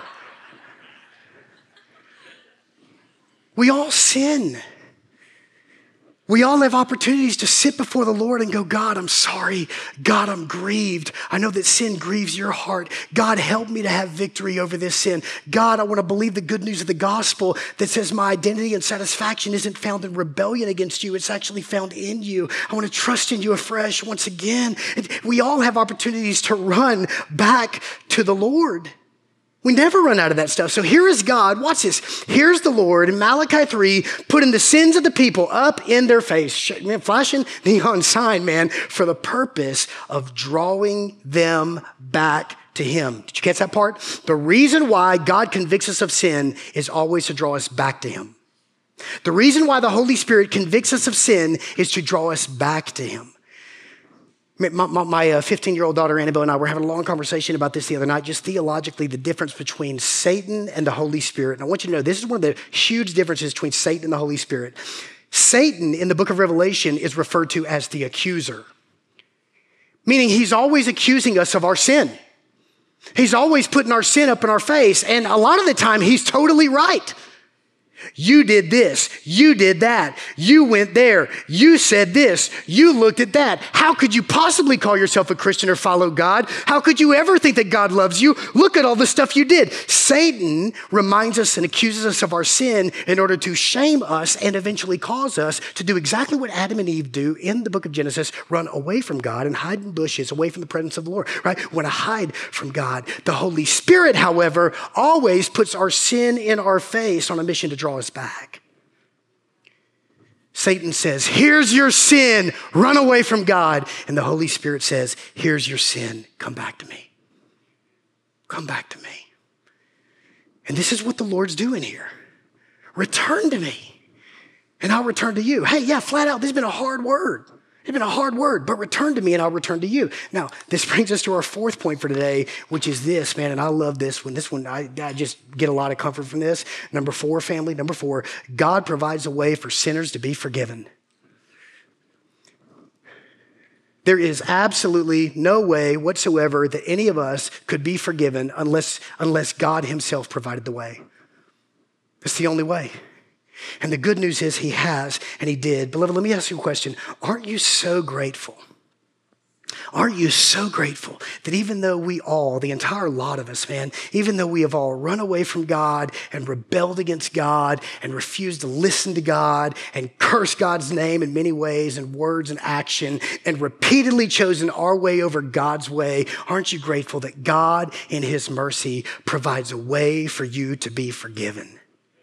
We all sin. We all have opportunities to sit before the Lord and go, God, I'm sorry. God, I'm grieved. I know that sin grieves your heart. God, help me to have victory over this sin. God, I want to believe the good news of the gospel that says my identity and satisfaction isn't found in rebellion against you. It's actually found in you. I want to trust in you afresh once again. We all have opportunities to run back to the Lord. We never run out of that stuff. So here is God. Watch this. Here's the Lord in Malachi 3, putting the sins of the people up in their face. Man, flashing neon sign, man, for the purpose of drawing them back to him. Did you catch that part? The reason why God convicts us of sin is always to draw us back to him. The reason why the Holy Spirit convicts us of sin is to draw us back to him. My 15-year-old daughter, Annabelle, and I were having a long conversation about this the other night, just theologically, the difference between Satan and the Holy Spirit. And I want you to know, this is one of the huge differences between Satan and the Holy Spirit. Satan, in the book of Revelation, is referred to as the accuser, meaning he's always accusing us of our sin. He's always putting our sin up in our face, and a lot of the time, he's totally right. You did this, you did that, you went there, you said this, you looked at that. How could you possibly call yourself a Christian or follow God? How could you ever think that God loves you? Look at all the stuff you did. Satan reminds us and accuses us of our sin in order to shame us and eventually cause us to do exactly what Adam and Eve do in the book of Genesis, run away from God and hide in bushes, away from the presence of the Lord, right? We want to hide from God. The Holy Spirit, however, always puts our sin in our face on a mission to draw us back. Satan says, here's your sin, run away from God. And the Holy Spirit says, here's your sin, come back to me. Come back to me. And this is what the Lord's doing here. Return to me, and I'll return to you. Hey, yeah, flat out, this has been a hard word. It's been a hard word, but return to me and I'll return to you. Now, this brings us to our fourth point for today, which is this, man, and I love this one. This one, I just get a lot of comfort from this. Number four, family, number four, God provides a way for sinners to be forgiven. There is absolutely no way whatsoever that any of us could be forgiven unless God himself provided the way. It's the only way. And the good news is he has, and he did. Beloved, let me ask you a question. Aren't you so grateful? Aren't you so grateful that even though we all, the entire lot of us, man, even though we have all run away from God and rebelled against God and refused to listen to God and cursed God's name in many ways and words and action and repeatedly chosen our way over God's way, aren't you grateful that God in his mercy provides a way for you to be forgiven?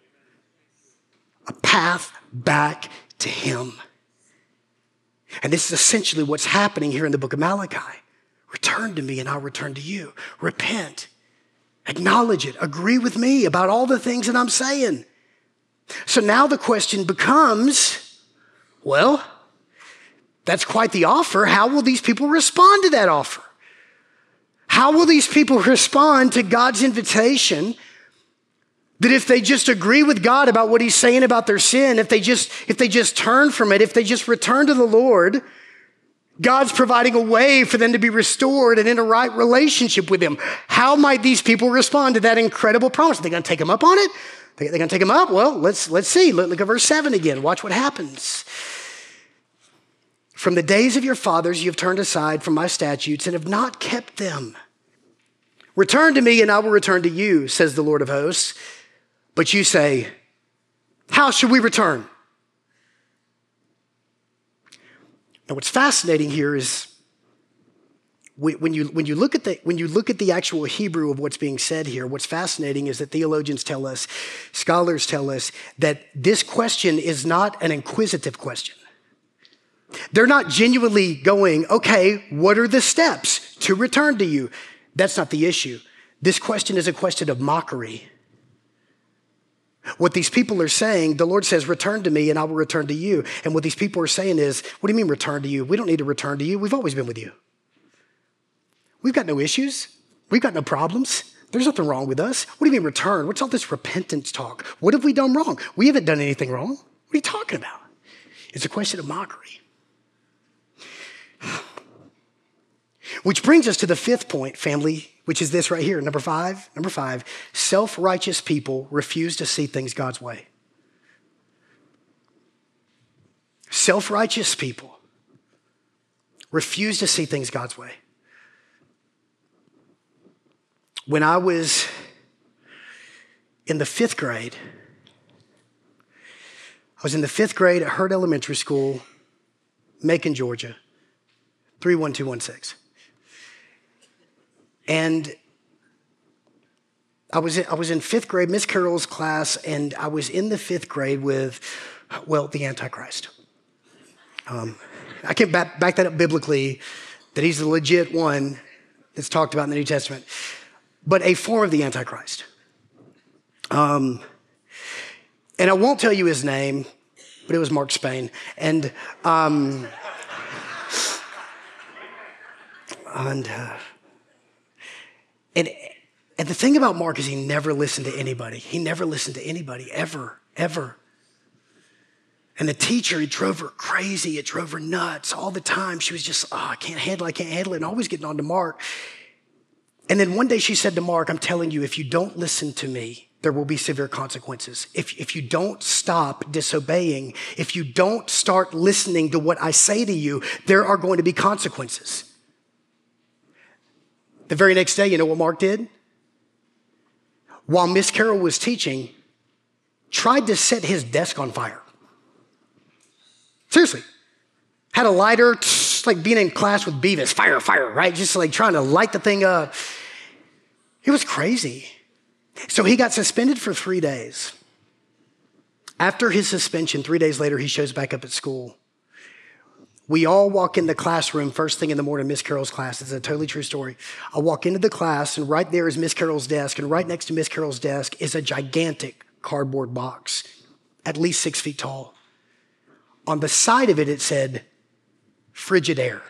A path back to him. And this is essentially what's happening here in the book of Malachi. Return to me and I'll return to you. Repent. Acknowledge it. Agree with me about all the things that I'm saying. So now the question becomes, well, that's quite the offer. How will these people respond to that offer? How will these people respond to God's invitation that if they just agree with God about what he's saying about their sin, if they just turn from it, if they just return to the Lord, God's providing a way for them to be restored and in a right relationship with him. How might these people respond to that incredible promise? Are they going to take him up on it? They're going to take him up? Well, let's see. Look at verse 7 again. Watch what happens. From the days of your fathers, you have turned aside from my statutes and have not kept them. Return to me and I will return to you, says the Lord of hosts. But you say, how should we return? Now, what's fascinating here is when you look at the actual Hebrew of what's being said here, what's fascinating is that theologians tell us, scholars tell us that this question is not an inquisitive question. They're not genuinely going, okay, what are the steps to return to you? That's not the issue. This question is a question of mockery. What these people are saying, the Lord says, return to me and I will return to you. And what these people are saying is, what do you mean return to you? We don't need to return to you. We've always been with you. We've got no issues. We've got no problems. There's nothing wrong with us. What do you mean return? What's all this repentance talk? What have we done wrong? We haven't done anything wrong. What are you talking about? It's a question of mockery. Which brings us to the fifth point, family, which is this right here, number five, self-righteous people refuse to see things God's way. Self-righteous people refuse to see things God's way. When I was in the fifth grade, at Hurd Elementary School, Macon, Georgia, 31216. And I was in fifth grade, Miss Carroll's class, and I was in the fifth grade with, well, the Antichrist. I can back that up biblically, that he's the legit one that's talked about in the New Testament, but a form of the Antichrist. And I won't tell you his name, but it was Mark Spain. And And, and, and the thing about Mark is he never listened to anybody. He never listened to anybody, ever. And the teacher, it drove her crazy. It drove her nuts all the time. She was just, I can't handle it, and always getting on to Mark. And then one day she said to Mark, I'm telling you, if you don't listen to me, there will be severe consequences. If you don't stop disobeying, if you don't start listening to what I say to you, there are going to be consequences. The very next day, you know what Mark did? While Miss Carroll was teaching, tried to set his desk on fire. Seriously. Had a lighter, like being in class with Beavis, fire, right? Just like trying to light the thing up. It was crazy. So he got suspended for 3 days. After his suspension, 3 days later, he shows back up at school. We all walk in the classroom first thing in the morning, Miss Carroll's class. It's a totally true story. I walk into the class, and right there is Miss Carroll's desk, and right next to Miss Carroll's desk is a gigantic cardboard box, at least 6 feet tall. On the side of it, it said, Frigidaire.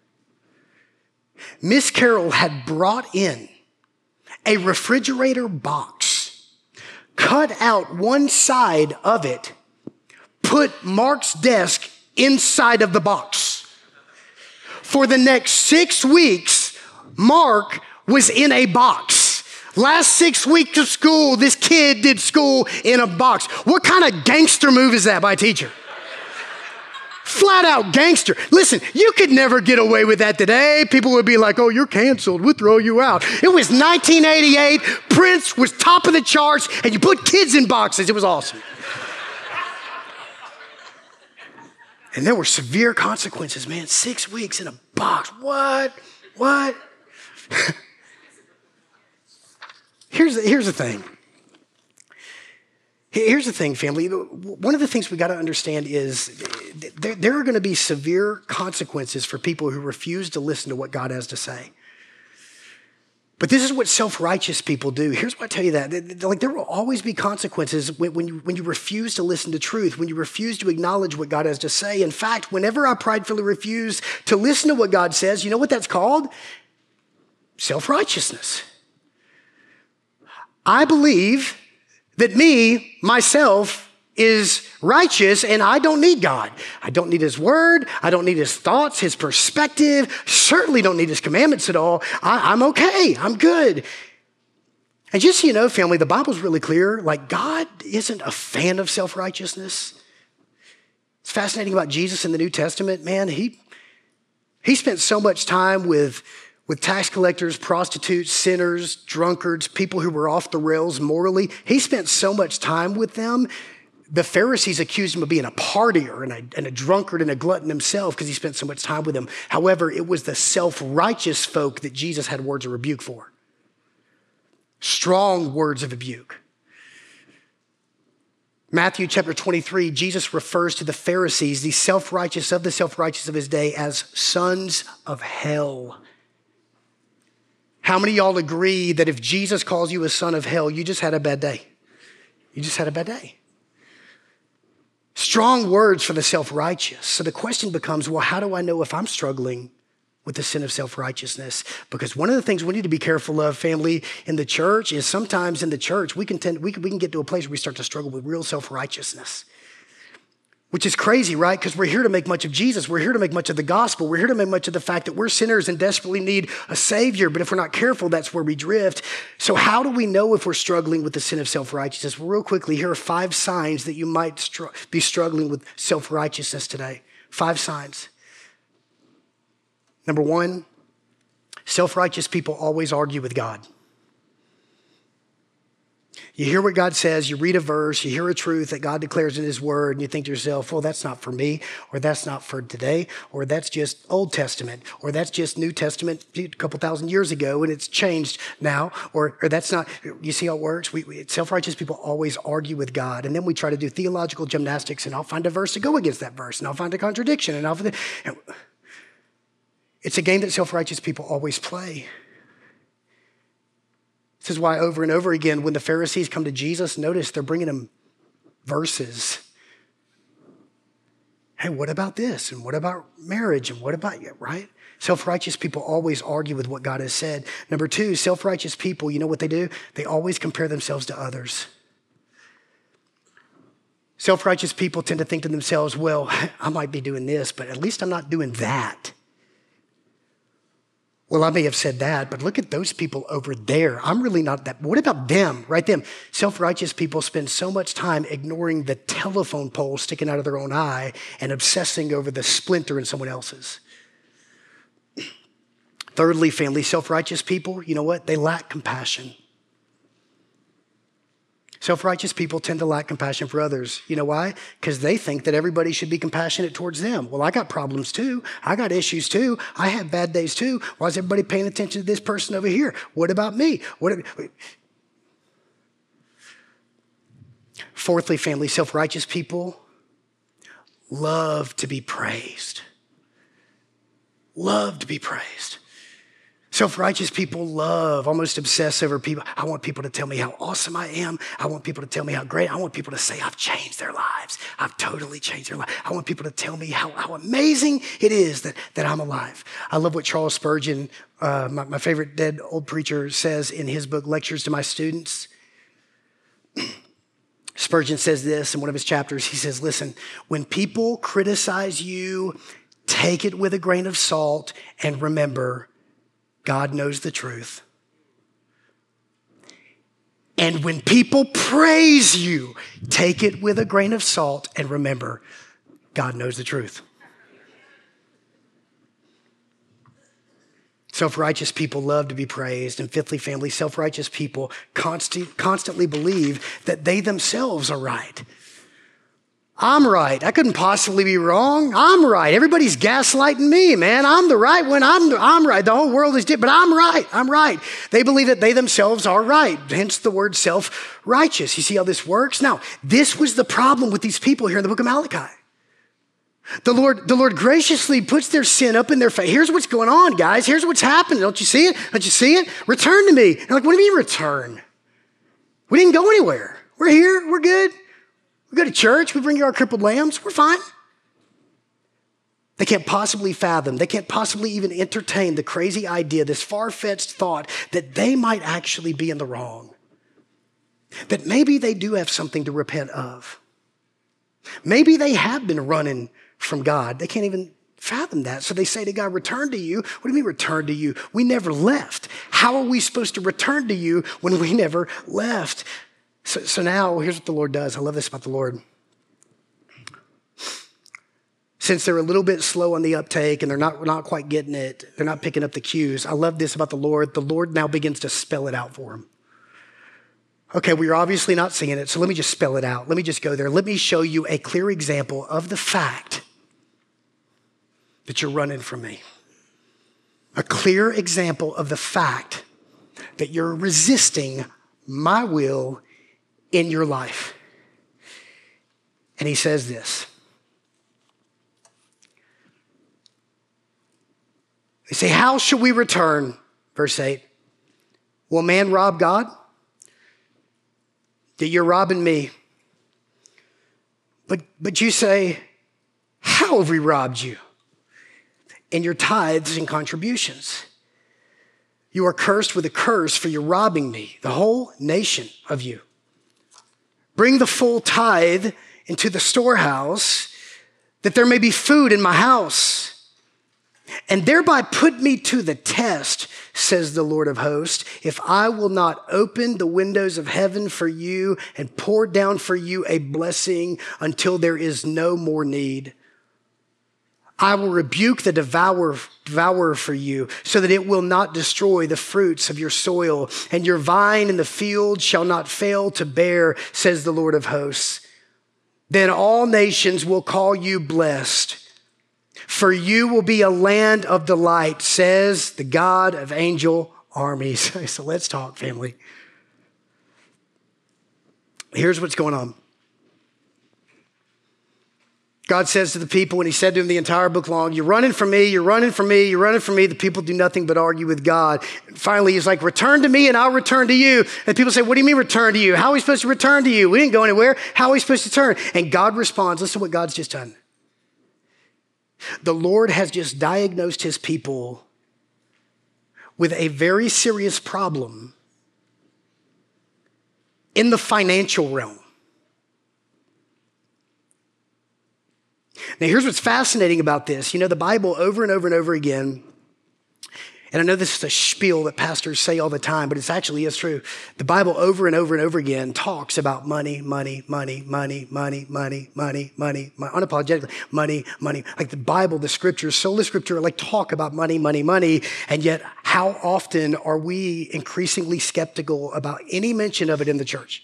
Miss Carroll had brought in a refrigerator box, cut out one side of it, put Mark's desk inside of the box. For the next 6 weeks, Mark was in a box. Last 6 weeks of school, this kid did school in a box. What kind of gangster move is that by a teacher? Flat out gangster. Listen, you could never get away with that today. People would be like, oh, you're canceled. We'll throw you out. It was 1988. Prince was top of the charts, and you put kids in boxes. It was awesome. And there were severe consequences, man. 6 weeks in a box. What? Here's the thing. Here's the thing, family. One of the things we got to understand is there are going to be severe consequences for people who refuse to listen to what God has to say. But this is what self-righteous people do. Here's why I tell you that. Like, there will always be consequences when you refuse to listen to truth, when you refuse to acknowledge what God has to say. In fact, whenever I pridefully refuse to listen to what God says, you know what that's called? Self-righteousness. I believe that myself, is righteous, and I don't need God. I don't need his word. I don't need his thoughts, his perspective. Certainly don't need his commandments at all. I'm okay. I'm good. And just so you know, family, the Bible's really clear. Like, God isn't a fan of self-righteousness. It's fascinating about Jesus in the New Testament. Man, he spent so much time with tax collectors, prostitutes, sinners, drunkards, people who were off the rails morally. He spent so much time with them. The Pharisees accused him of being a partier and a drunkard and a glutton himself because he spent so much time with them. However, it was the self-righteous folk that Jesus had words of rebuke for. Strong words of rebuke. Matthew chapter 23, Jesus refers to the Pharisees, the self-righteous of his day, as sons of hell. How many of y'all agree that if Jesus calls you a son of hell, you just had a bad day? You just had a bad day. Strong words for the self-righteous. So the question becomes, well, how do I know if I'm struggling with the sin of self-righteousness? Because one of the things we need to be careful of, family, in the church is sometimes in the church, we can get to a place where we start to struggle with real self-righteousness. Which is crazy, right? Because we're here to make much of Jesus. We're here to make much of the gospel. We're here to make much of the fact that we're sinners and desperately need a savior. But if we're not careful, that's where we drift. So how do we know if we're struggling with the sin of self-righteousness? Well, real quickly, here are 5 signs that you might be struggling with self-righteousness today. 5 signs. Number 1, self-righteous people always argue with God. You hear what God says, you read a verse, you hear a truth that God declares in his word, and you think to yourself, well, that's not for me, or that's not for today, or that's just Old Testament, or that's just New Testament a couple thousand years ago, and it's changed now, or that's not. You see how it works? Self-righteous people always argue with God, and then we try to do theological gymnastics, and I'll find a verse to go against that verse, and I'll find a contradiction, it's a game that self-righteous people always play. This is why over and over again, when the Pharisees come to Jesus, notice they're bringing him verses. Hey, what about this? And what about marriage? And what about you, right? Self-righteous people always argue with what God has said. Number two, self-righteous people, you know what they do? They always compare themselves to others. Self-righteous people tend to think to themselves, well, I might be doing this, but at least I'm not doing that. Well, I may have said that, but look at those people over there. I'm really not that. What about them, right? Them. Self-righteous people spend so much time ignoring the telephone pole sticking out of their own eye and obsessing over the splinter in someone else's. Thirdly, family, self-righteous people, you know what? They lack compassion. Self-righteous people tend to lack compassion for others. You know why? Because they think that everybody should be compassionate towards them. Well, I got problems too. I got issues too. I have bad days too. Why is everybody paying attention to this person over here? What about me? Fourthly, family, self-righteous people love to be praised. Love to be praised. Self-righteous people love, almost obsess over people. I want people to tell me how awesome I am. I want people to tell me how great. I want people to say I've changed their lives. I've totally changed their life. I want people to tell me how amazing it is that I'm alive. I love what Charles Spurgeon, my favorite dead old preacher, says in his book, Lectures to My Students. Spurgeon says this in one of his chapters. He says, listen, when people criticize you, take it with a grain of salt and remember, God knows the truth. And when people praise you, take it with a grain of salt and remember, God knows the truth. Self-righteous people love to be praised. And fifthly, family, self-righteous people constantly believe that they themselves are right. I'm right. I couldn't possibly be wrong. I'm right. Everybody's gaslighting me, man. I'm the right one. I'm right. The whole world is different, but I'm right. I'm right. They believe that they themselves are right. Hence the word self-righteous. You see how this works? Now, this was the problem with these people here in the book of Malachi. The Lord graciously puts their sin up in their face. Here's what's going on, guys. Here's what's happening. Don't you see it? Don't you see it? Return to me. And like, what do you mean return? We didn't go anywhere. We're here. We're good. We go to church, we bring you our crippled lambs, we're fine. They can't possibly fathom, they can't possibly even entertain the crazy idea, this far-fetched thought that they might actually be in the wrong. That maybe they do have something to repent of. Maybe they have been running from God. They can't even fathom that. So they say to God, return to you. What do you mean return to you? We never left. How are we supposed to return to you when we never left? So now, here's what the Lord does. I love this about the Lord. Since they're a little bit slow on the uptake and they're not quite getting it, they're not picking up the cues. I love this about the Lord. The Lord now begins to spell it out for them. Okay, well, you're obviously not seeing it, so let me just spell it out. Let me just go there. Let me show you a clear example of the fact that you're running from me. A clear example of the fact that you're resisting my will in your life. And he says this. They say, how shall we return? Verse 8. Will man rob God? That you're robbing me. But you say, how have we robbed you? In your tithes and contributions. You are cursed with a curse, for you're robbing me, the whole nation of you. Bring the full tithe into the storehouse, that there may be food in my house. And thereby put me to the test, says the Lord of hosts, if I will not open the windows of heaven for you and pour down for you a blessing until there is no more need. I will rebuke the devourer for you, so that it will not destroy the fruits of your soil, and your vine in the field shall not fail to bear, says the Lord of hosts. Then all nations will call you blessed, for you will be a land of delight, says the God of angel armies. So let's talk, family. Here's what's going on. God says to the people, and he said to them the entire book long, you're running from me, you're running from me, you're running from me. The people do nothing but argue with God. And finally, he's like, return to me and I'll return to you. And people say, what do you mean return to you? How are we supposed to return to you? We didn't go anywhere. How are we supposed to turn? And God responds, listen to what God's just done. The Lord has just diagnosed his people with a very serious problem in the financial realm. Now, here's what's fascinating about this. You know, the Bible over and over and over again, and I know this is a spiel that pastors say all the time, but it actually is true. The Bible over and over and over again talks about money, unapologetically, money. Like the Bible, the scriptures, sola scriptura, like talk about money. And yet, how often are we increasingly skeptical about any mention of it in the church?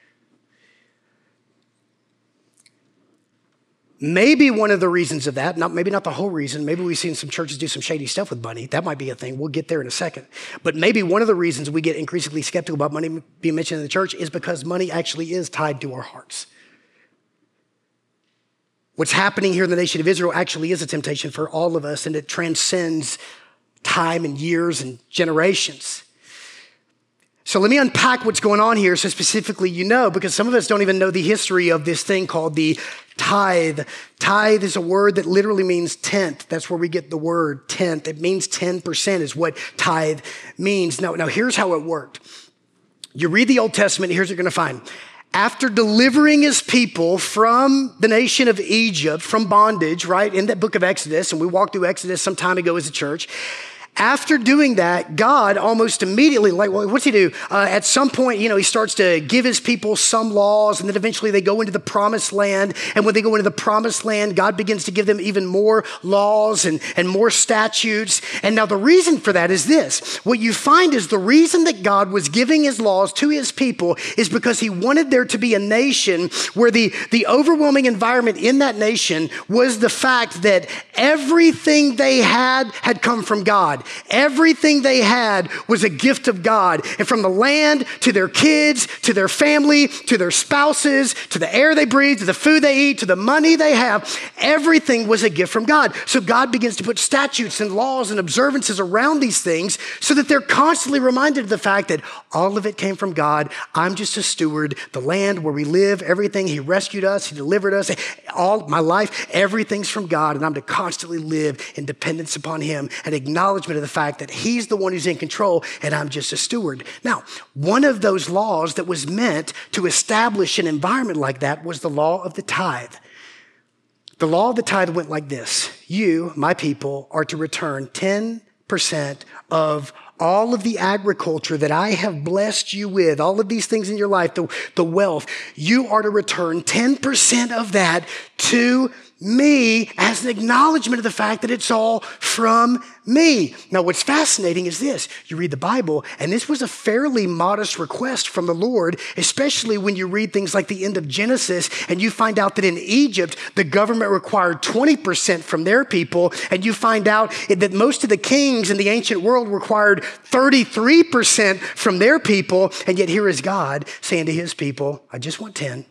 Maybe one of the reasons of that, maybe not the whole reason, maybe we've seen some churches do some shady stuff with money. That might be a thing. We'll get there in a second. But maybe one of the reasons we get increasingly skeptical about money being mentioned in the church is because money actually is tied to our hearts. What's happening here in the nation of Israel actually is a temptation for all of us, and it transcends time and years and generations. So let me unpack what's going on here so specifically you know, because some of us don't even know the history of this thing called the tithe. Tithe is a word that literally means tenth. That's where we get the word tenth. It means 10% is what tithe means. Now here's how it worked. You read the Old Testament, here's what you're going to find. After delivering his people from the nation of Egypt, from bondage, right, in that book of Exodus, and we walked through Exodus some time ago as a church. After doing that, God almost immediately, what's he do? At some point, he starts to give his people some laws, and then eventually they go into the promised land. And when they go into the promised land, God begins to give them even more laws and more statutes. And now the reason for that is this. What you find is the reason that God was giving his laws to his people is because he wanted there to be a nation where the overwhelming environment in that nation was the fact that everything they had come from God. Everything they had was a gift of God. And from the land to their kids, to their family, to their spouses, to the air they breathe, to the food they eat, to the money they have, everything was a gift from God. So God begins to put statutes and laws and observances around these things so that they're constantly reminded of the fact that all of it came from God. I'm just a steward. The land where we live, everything, he rescued us, he delivered us, all my life, everything's from God. And I'm to constantly live in dependence upon him and acknowledgement of the fact that he's the one who's in control and I'm just a steward. Now, one of those laws that was meant to establish an environment like that was the law of the tithe. The law of the tithe went like this. You, my people, are to return 10% of all of the agriculture that I have blessed you with, all of these things in your life, the wealth, you are to return 10% of that to me as an acknowledgement of the fact that it's all from me. Now, what's fascinating is this. You read the Bible, and this was a fairly modest request from the Lord, especially when you read things like the end of Genesis, and you find out that in Egypt, the government required 20% from their people, and you find out that most of the kings in the ancient world required 33% from their people, and yet here is God saying to his people, I just want 10.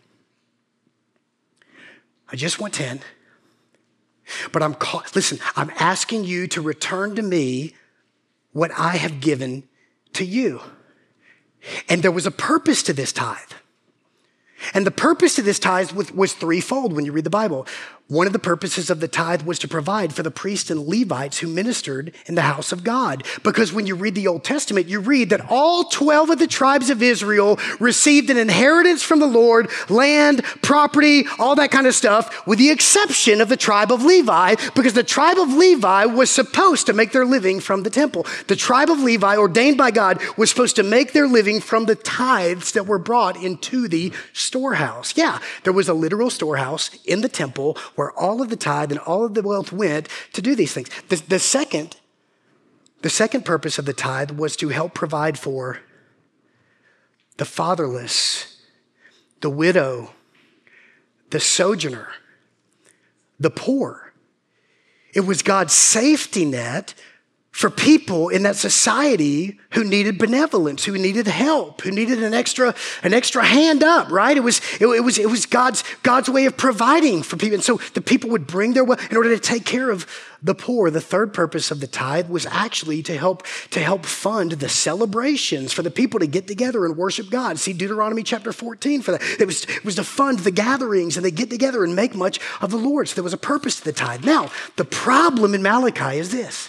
I just want 10. But I'm asking you to return to me what I have given to you. And there was a purpose to this tithe. And the purpose of this tithe was threefold when you read the Bible. One of the purposes of the tithe was to provide for the priests and Levites who ministered in the house of God. Because when you read the Old Testament, you read that all 12 of the tribes of Israel received an inheritance from the Lord, land, property, all that kind of stuff, with the exception of the tribe of Levi, because the tribe of Levi was supposed to make their living from the temple. The tribe of Levi, ordained by God, was supposed to make their living from the tithes that were brought into the storehouse. Yeah, there was a literal storehouse in the temple where all of the tithe and all of the wealth went to do these things. The second purpose of the tithe was to help provide for the fatherless, the widow, the sojourner, the poor. It was God's safety net for people in that society who needed benevolence, who needed help, who needed an extra hand up, right? It was God's way of providing for people. And so the people would bring their wealth in order to take care of the poor. The third purpose of the tithe was actually to help fund the celebrations for the people to get together and worship God. See Deuteronomy chapter 14 for that. It was to fund the gatherings, and they get together and make much of the Lord. So there was a purpose to the tithe. Now, the problem in Malachi is this.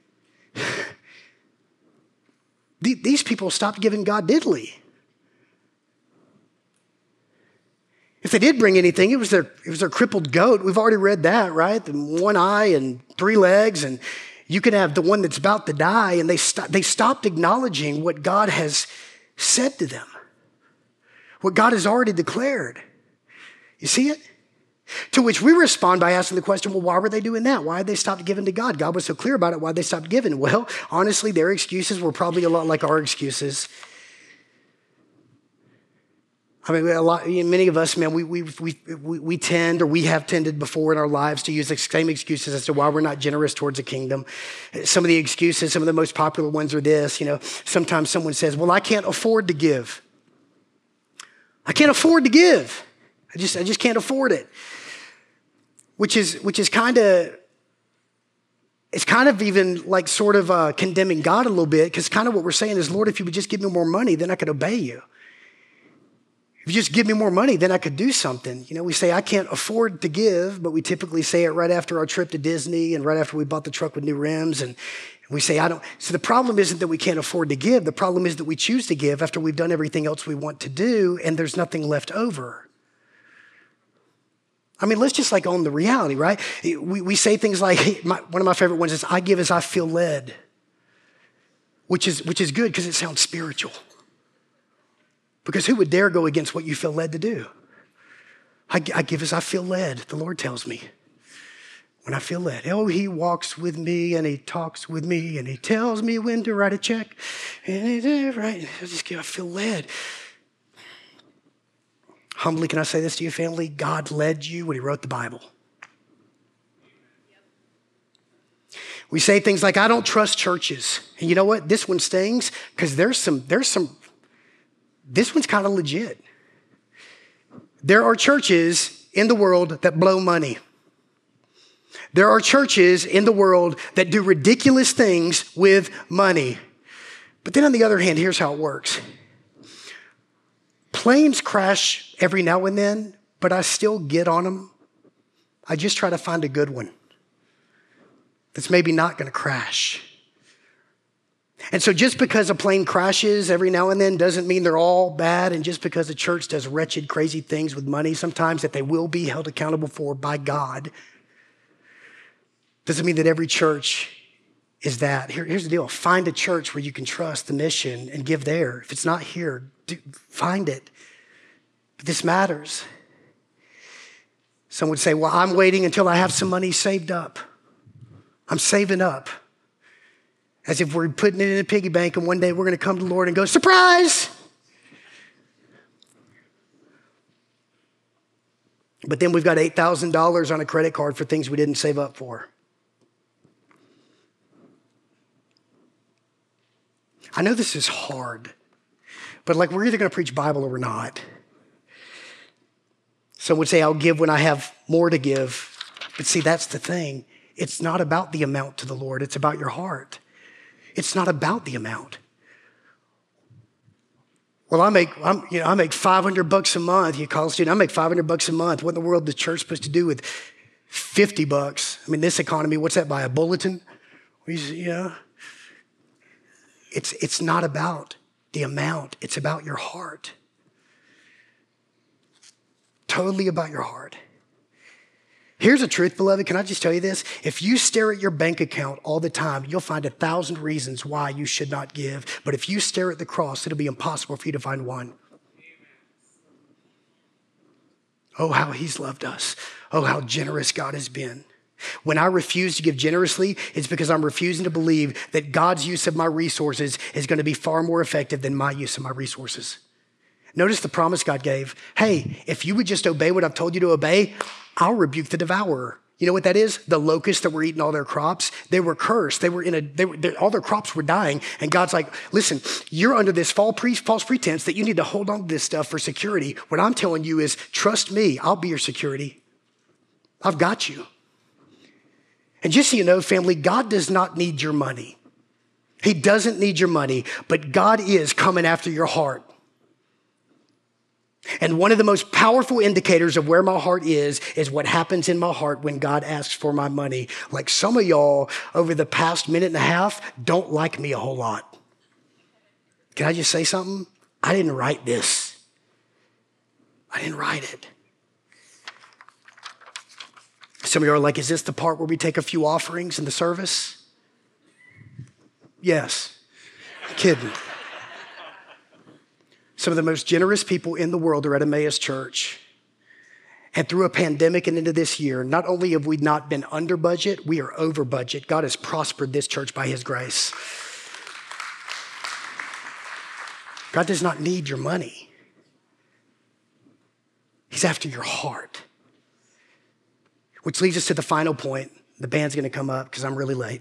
These people stopped giving God diddly. If they did bring anything, it was their crippled goat. We've already read that, right? The one eye and 3 legs, and you can have the one that's about to die, and they stopped acknowledging what God has said to them, what God has already declared. You see it? To which we respond by asking the question, well, why were they doing that? Why had they stopped giving to God? God was so clear about it. Why they stopped giving? Well, honestly, their excuses were probably a lot like our excuses. I mean, many of us, man, we tend, or we have tended before in our lives to use the same excuses as to why we're not generous towards the kingdom. Some of the excuses, some of the most popular ones are this, sometimes someone says, well, I can't afford to give. I can't afford to give. I just can't afford it. Which is kind of, it's kind of even like sort of condemning God a little bit, because kind of what we're saying is, Lord, if you would just give me more money, then I could obey you. If you just give me more money, then I could do something. We say, I can't afford to give, but we typically say it right after our trip to Disney and right after we bought the truck with new rims. And we say, I don't. So the problem isn't that we can't afford to give. The problem is that we choose to give after we've done everything else we want to do, and there's nothing left over. I mean, let's just own the reality, right? We say things like, one of my favorite ones is, I give as I feel led, which is good because it sounds spiritual. Because who would dare go against what you feel led to do? I give as I feel led, the Lord tells me. When I feel led. Oh, he walks with me and he talks with me and he tells me when to write a check. And right, I feel led. Humbly, can I say this to you, family? God led you when he wrote the Bible. We say things like, I don't trust churches. And you know what? This one stings because there's some, this one's kind of legit. There are churches in the world that blow money. There are churches in the world that do ridiculous things with money. But then on the other hand, here's how it works. Planes crash every now and then, but I still get on them. I just try to find a good one that's maybe not going to crash. And so just because a plane crashes every now and then doesn't mean they're all bad. And just because a church does wretched, crazy things with money sometimes that they will be held accountable for by God doesn't mean that every church is that. Here's the deal. Find a church where you can trust the mission and give there. If it's not here, find it. But this matters. Some would say, well, I'm waiting until I have some money saved up. I'm saving up. As if we're putting it in a piggy bank and one day we're going to come to the Lord and go, surprise! But then we've got $8,000 on a credit card for things we didn't save up for. I know this is hard, but we're either going to preach Bible or we're not. Some would say, I'll give when I have more to give. But see, that's the thing. It's not about the amount to the Lord. It's about your heart. It's not about the amount. Well, I make $500 a month. You call a student, I make $500 a month. What in the world is the church supposed to do with $50? I mean, this economy, what's that, buy a bulletin? It's not about the amount. It's about your heart. Totally about your heart. Here's the truth, beloved. Can I just tell you this? If you stare at your bank account all the time, you'll find 1,000 reasons why you should not give. But if you stare at the cross, it'll be impossible for you to find one. Oh, how he's loved us. Oh, how generous God has been. When I refuse to give generously, it's because I'm refusing to believe that God's use of my resources is going to be far more effective than my use of my resources. Notice the promise God gave. Hey, if you would just obey what I've told you to obey, I'll rebuke the devourer. You know what that is? The locusts that were eating all their crops. They were cursed. All their crops were dying. And God's like, listen, you're under this false pretense that you need to hold on to this stuff for security. What I'm telling you is trust me. I'll be your security. I've got you. And just so you know, family, God does not need your money. He doesn't need your money, but God is coming after your heart. And one of the most powerful indicators of where my heart is what happens in my heart when God asks for my money. Like some of y'all over the past minute and a half don't like me a whole lot. Can I just say something? I didn't write this. I didn't write it. Some of you are like, is this the part where we take a few offerings in the service? Yes. I'm kidding. Some of the most generous people in the world are at Emmaus Church. And through a pandemic and into this year, not only have we not been under budget, we are over budget. God has prospered this church by his grace. God does not need your money. He's after your heart. Which leads us to the final point. The band's gonna come up because I'm really late.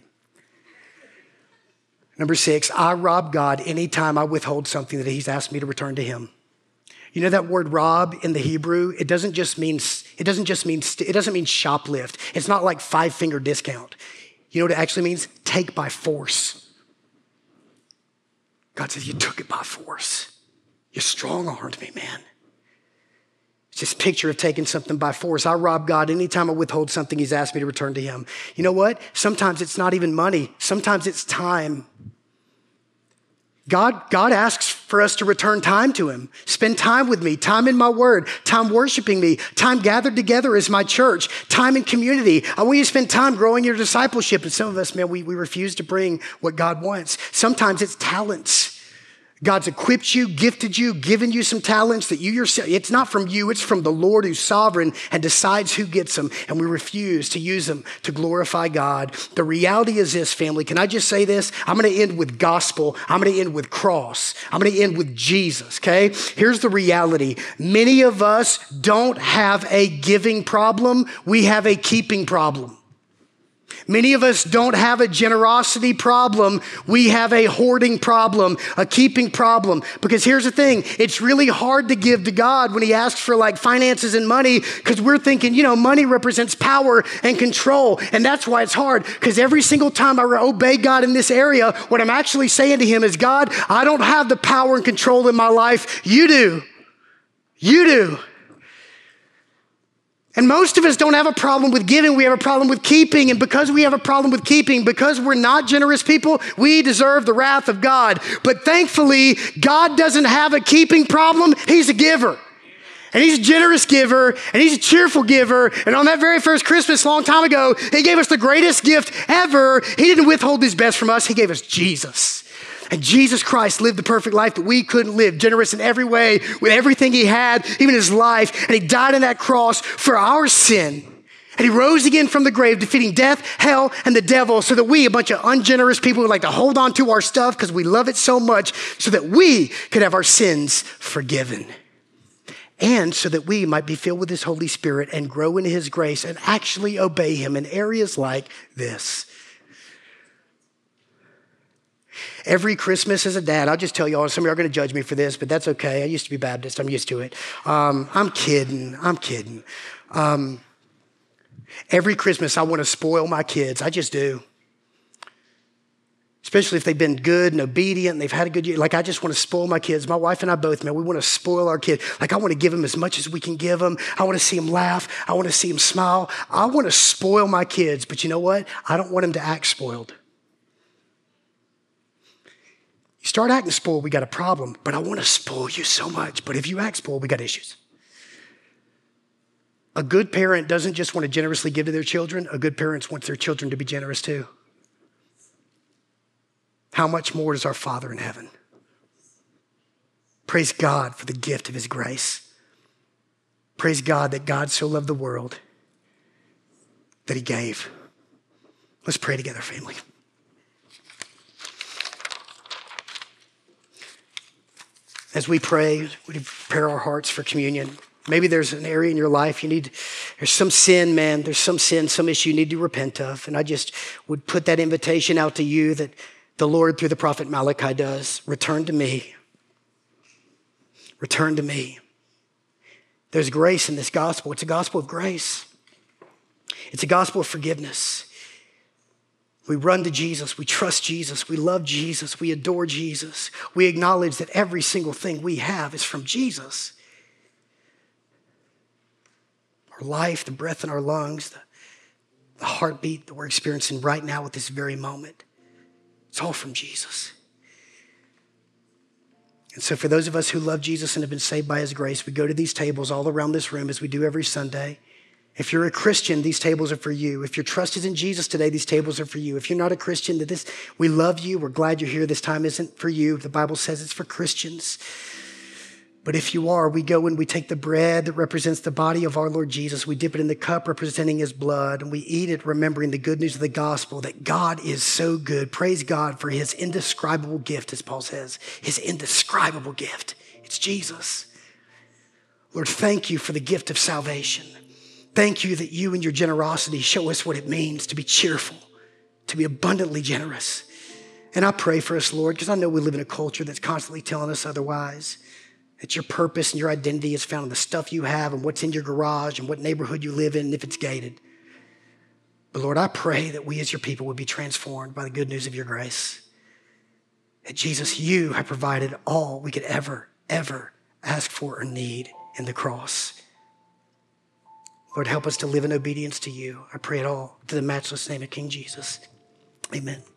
Number 6, I rob God anytime I withhold something that he's asked me to return to him. You know that word rob in the Hebrew, it doesn't mean shoplift. It's not like 5-finger discount. You know what it actually means? Take by force. God says, you took it by force. You strong-armed me, man. It's this picture of taking something by force. I rob God anytime I withhold something he's asked me to return to him. You know what? Sometimes it's not even money. Sometimes it's time. God asks for us to return time to him. Spend time with me, time in my word, time worshiping me, time gathered together as my church, time in community. I want you to spend time growing your discipleship. And some of us, man, we refuse to bring what God wants. Sometimes it's talents. God's equipped you, gifted you, given you some talents that you yourself, it's not from you, it's from the Lord who's sovereign and decides who gets them. And we refuse to use them to glorify God. The reality is this, family. Can I just say this? I'm going to end with gospel. I'm going to end with cross. I'm going to end with Jesus, okay? Here's the reality. Many of us don't have a giving problem. We have a keeping problem. Many of us don't have a generosity problem. We have a hoarding problem, a keeping problem. Because here's the thing. It's really hard to give to God when he asks for like finances and money because we're thinking, money represents power and control. And that's why it's hard because every single time I obey God in this area, what I'm actually saying to him is, God, I don't have the power and control in my life. You do. You do. And most of us don't have a problem with giving, we have a problem with keeping. And because we have a problem with keeping, because we're not generous people, we deserve the wrath of God. But thankfully, God doesn't have a keeping problem, he's a giver. And he's a generous giver, and he's a cheerful giver. And on that very first Christmas a long time ago, he gave us the greatest gift ever. He didn't withhold his best from us, he gave us Jesus. And Jesus Christ lived the perfect life that we couldn't live, generous in every way, with everything he had, even his life. And he died on that cross for our sin. And he rose again from the grave, defeating death, hell, and the devil, so that we, a bunch of ungenerous people who like to hold on to our stuff because we love it so much, so that we could have our sins forgiven. And so that we might be filled with his Holy Spirit and grow in his grace and actually obey him in areas like this. Every Christmas as a dad, I'll just tell y'all, some of you are going to judge me for this, but that's okay. I used to be Baptist. I'm used to it. I'm kidding. Every Christmas, I want to spoil my kids. I just do. Especially if they've been good and obedient and they've had a good year. Like, I just want to spoil my kids. My wife and I both, man, we want to spoil our kids. Like, I want to give them as much as we can give them. I want to see them laugh. I want to see them smile. I want to spoil my kids. But you know what? I don't want them to act spoiled. You start acting spoiled, we got a problem. But I want to spoil you so much. But if you act spoiled, we got issues. A good parent doesn't just want to generously give to their children. A good parent wants their children to be generous too. How much more does our Father in heaven? Praise God for the gift of his grace. Praise God that God so loved the world that he gave. Let's pray together, family. As we pray, we prepare our hearts for communion. Maybe there's an area in your life there's There's some sin, man. There's some sin, some issue you need to repent of. And I just would put that invitation out to you that the Lord, through the prophet Malachi, does. Return to me. Return to me. There's grace in this gospel. It's a gospel of grace. It's a gospel of forgiveness. We run to Jesus. We trust Jesus. We love Jesus. We adore Jesus. We acknowledge that every single thing we have is from Jesus. Our life, the breath in our lungs, the heartbeat that we're experiencing right now at this very moment. It's all from Jesus. And so for those of us who love Jesus and have been saved by his grace, we go to these tables all around this room as we do every Sunday. If you're a Christian, these tables are for you. If your trust is in Jesus today, these tables are for you. If you're not a Christian, we love you. We're glad you're here. This time isn't for you. The Bible says it's for Christians. But if you are, we go and we take the bread that represents the body of our Lord Jesus. We dip it in the cup representing his blood, and we eat it remembering the good news of the gospel that God is so good. Praise God for his indescribable gift, as Paul says, his indescribable gift. It's Jesus. Lord, thank you for the gift of salvation. Thank you that you and your generosity show us what it means to be cheerful, to be abundantly generous. And I pray for us, Lord, because I know we live in a culture that's constantly telling us otherwise. That your purpose and your identity is found in the stuff you have and what's in your garage and what neighborhood you live in and if it's gated. But Lord, I pray that we as your people would be transformed by the good news of your grace. That Jesus, you have provided all we could ever ask for or need in the cross. Lord, help us to live in obedience to you. I pray it all to the matchless name of King Jesus. Amen.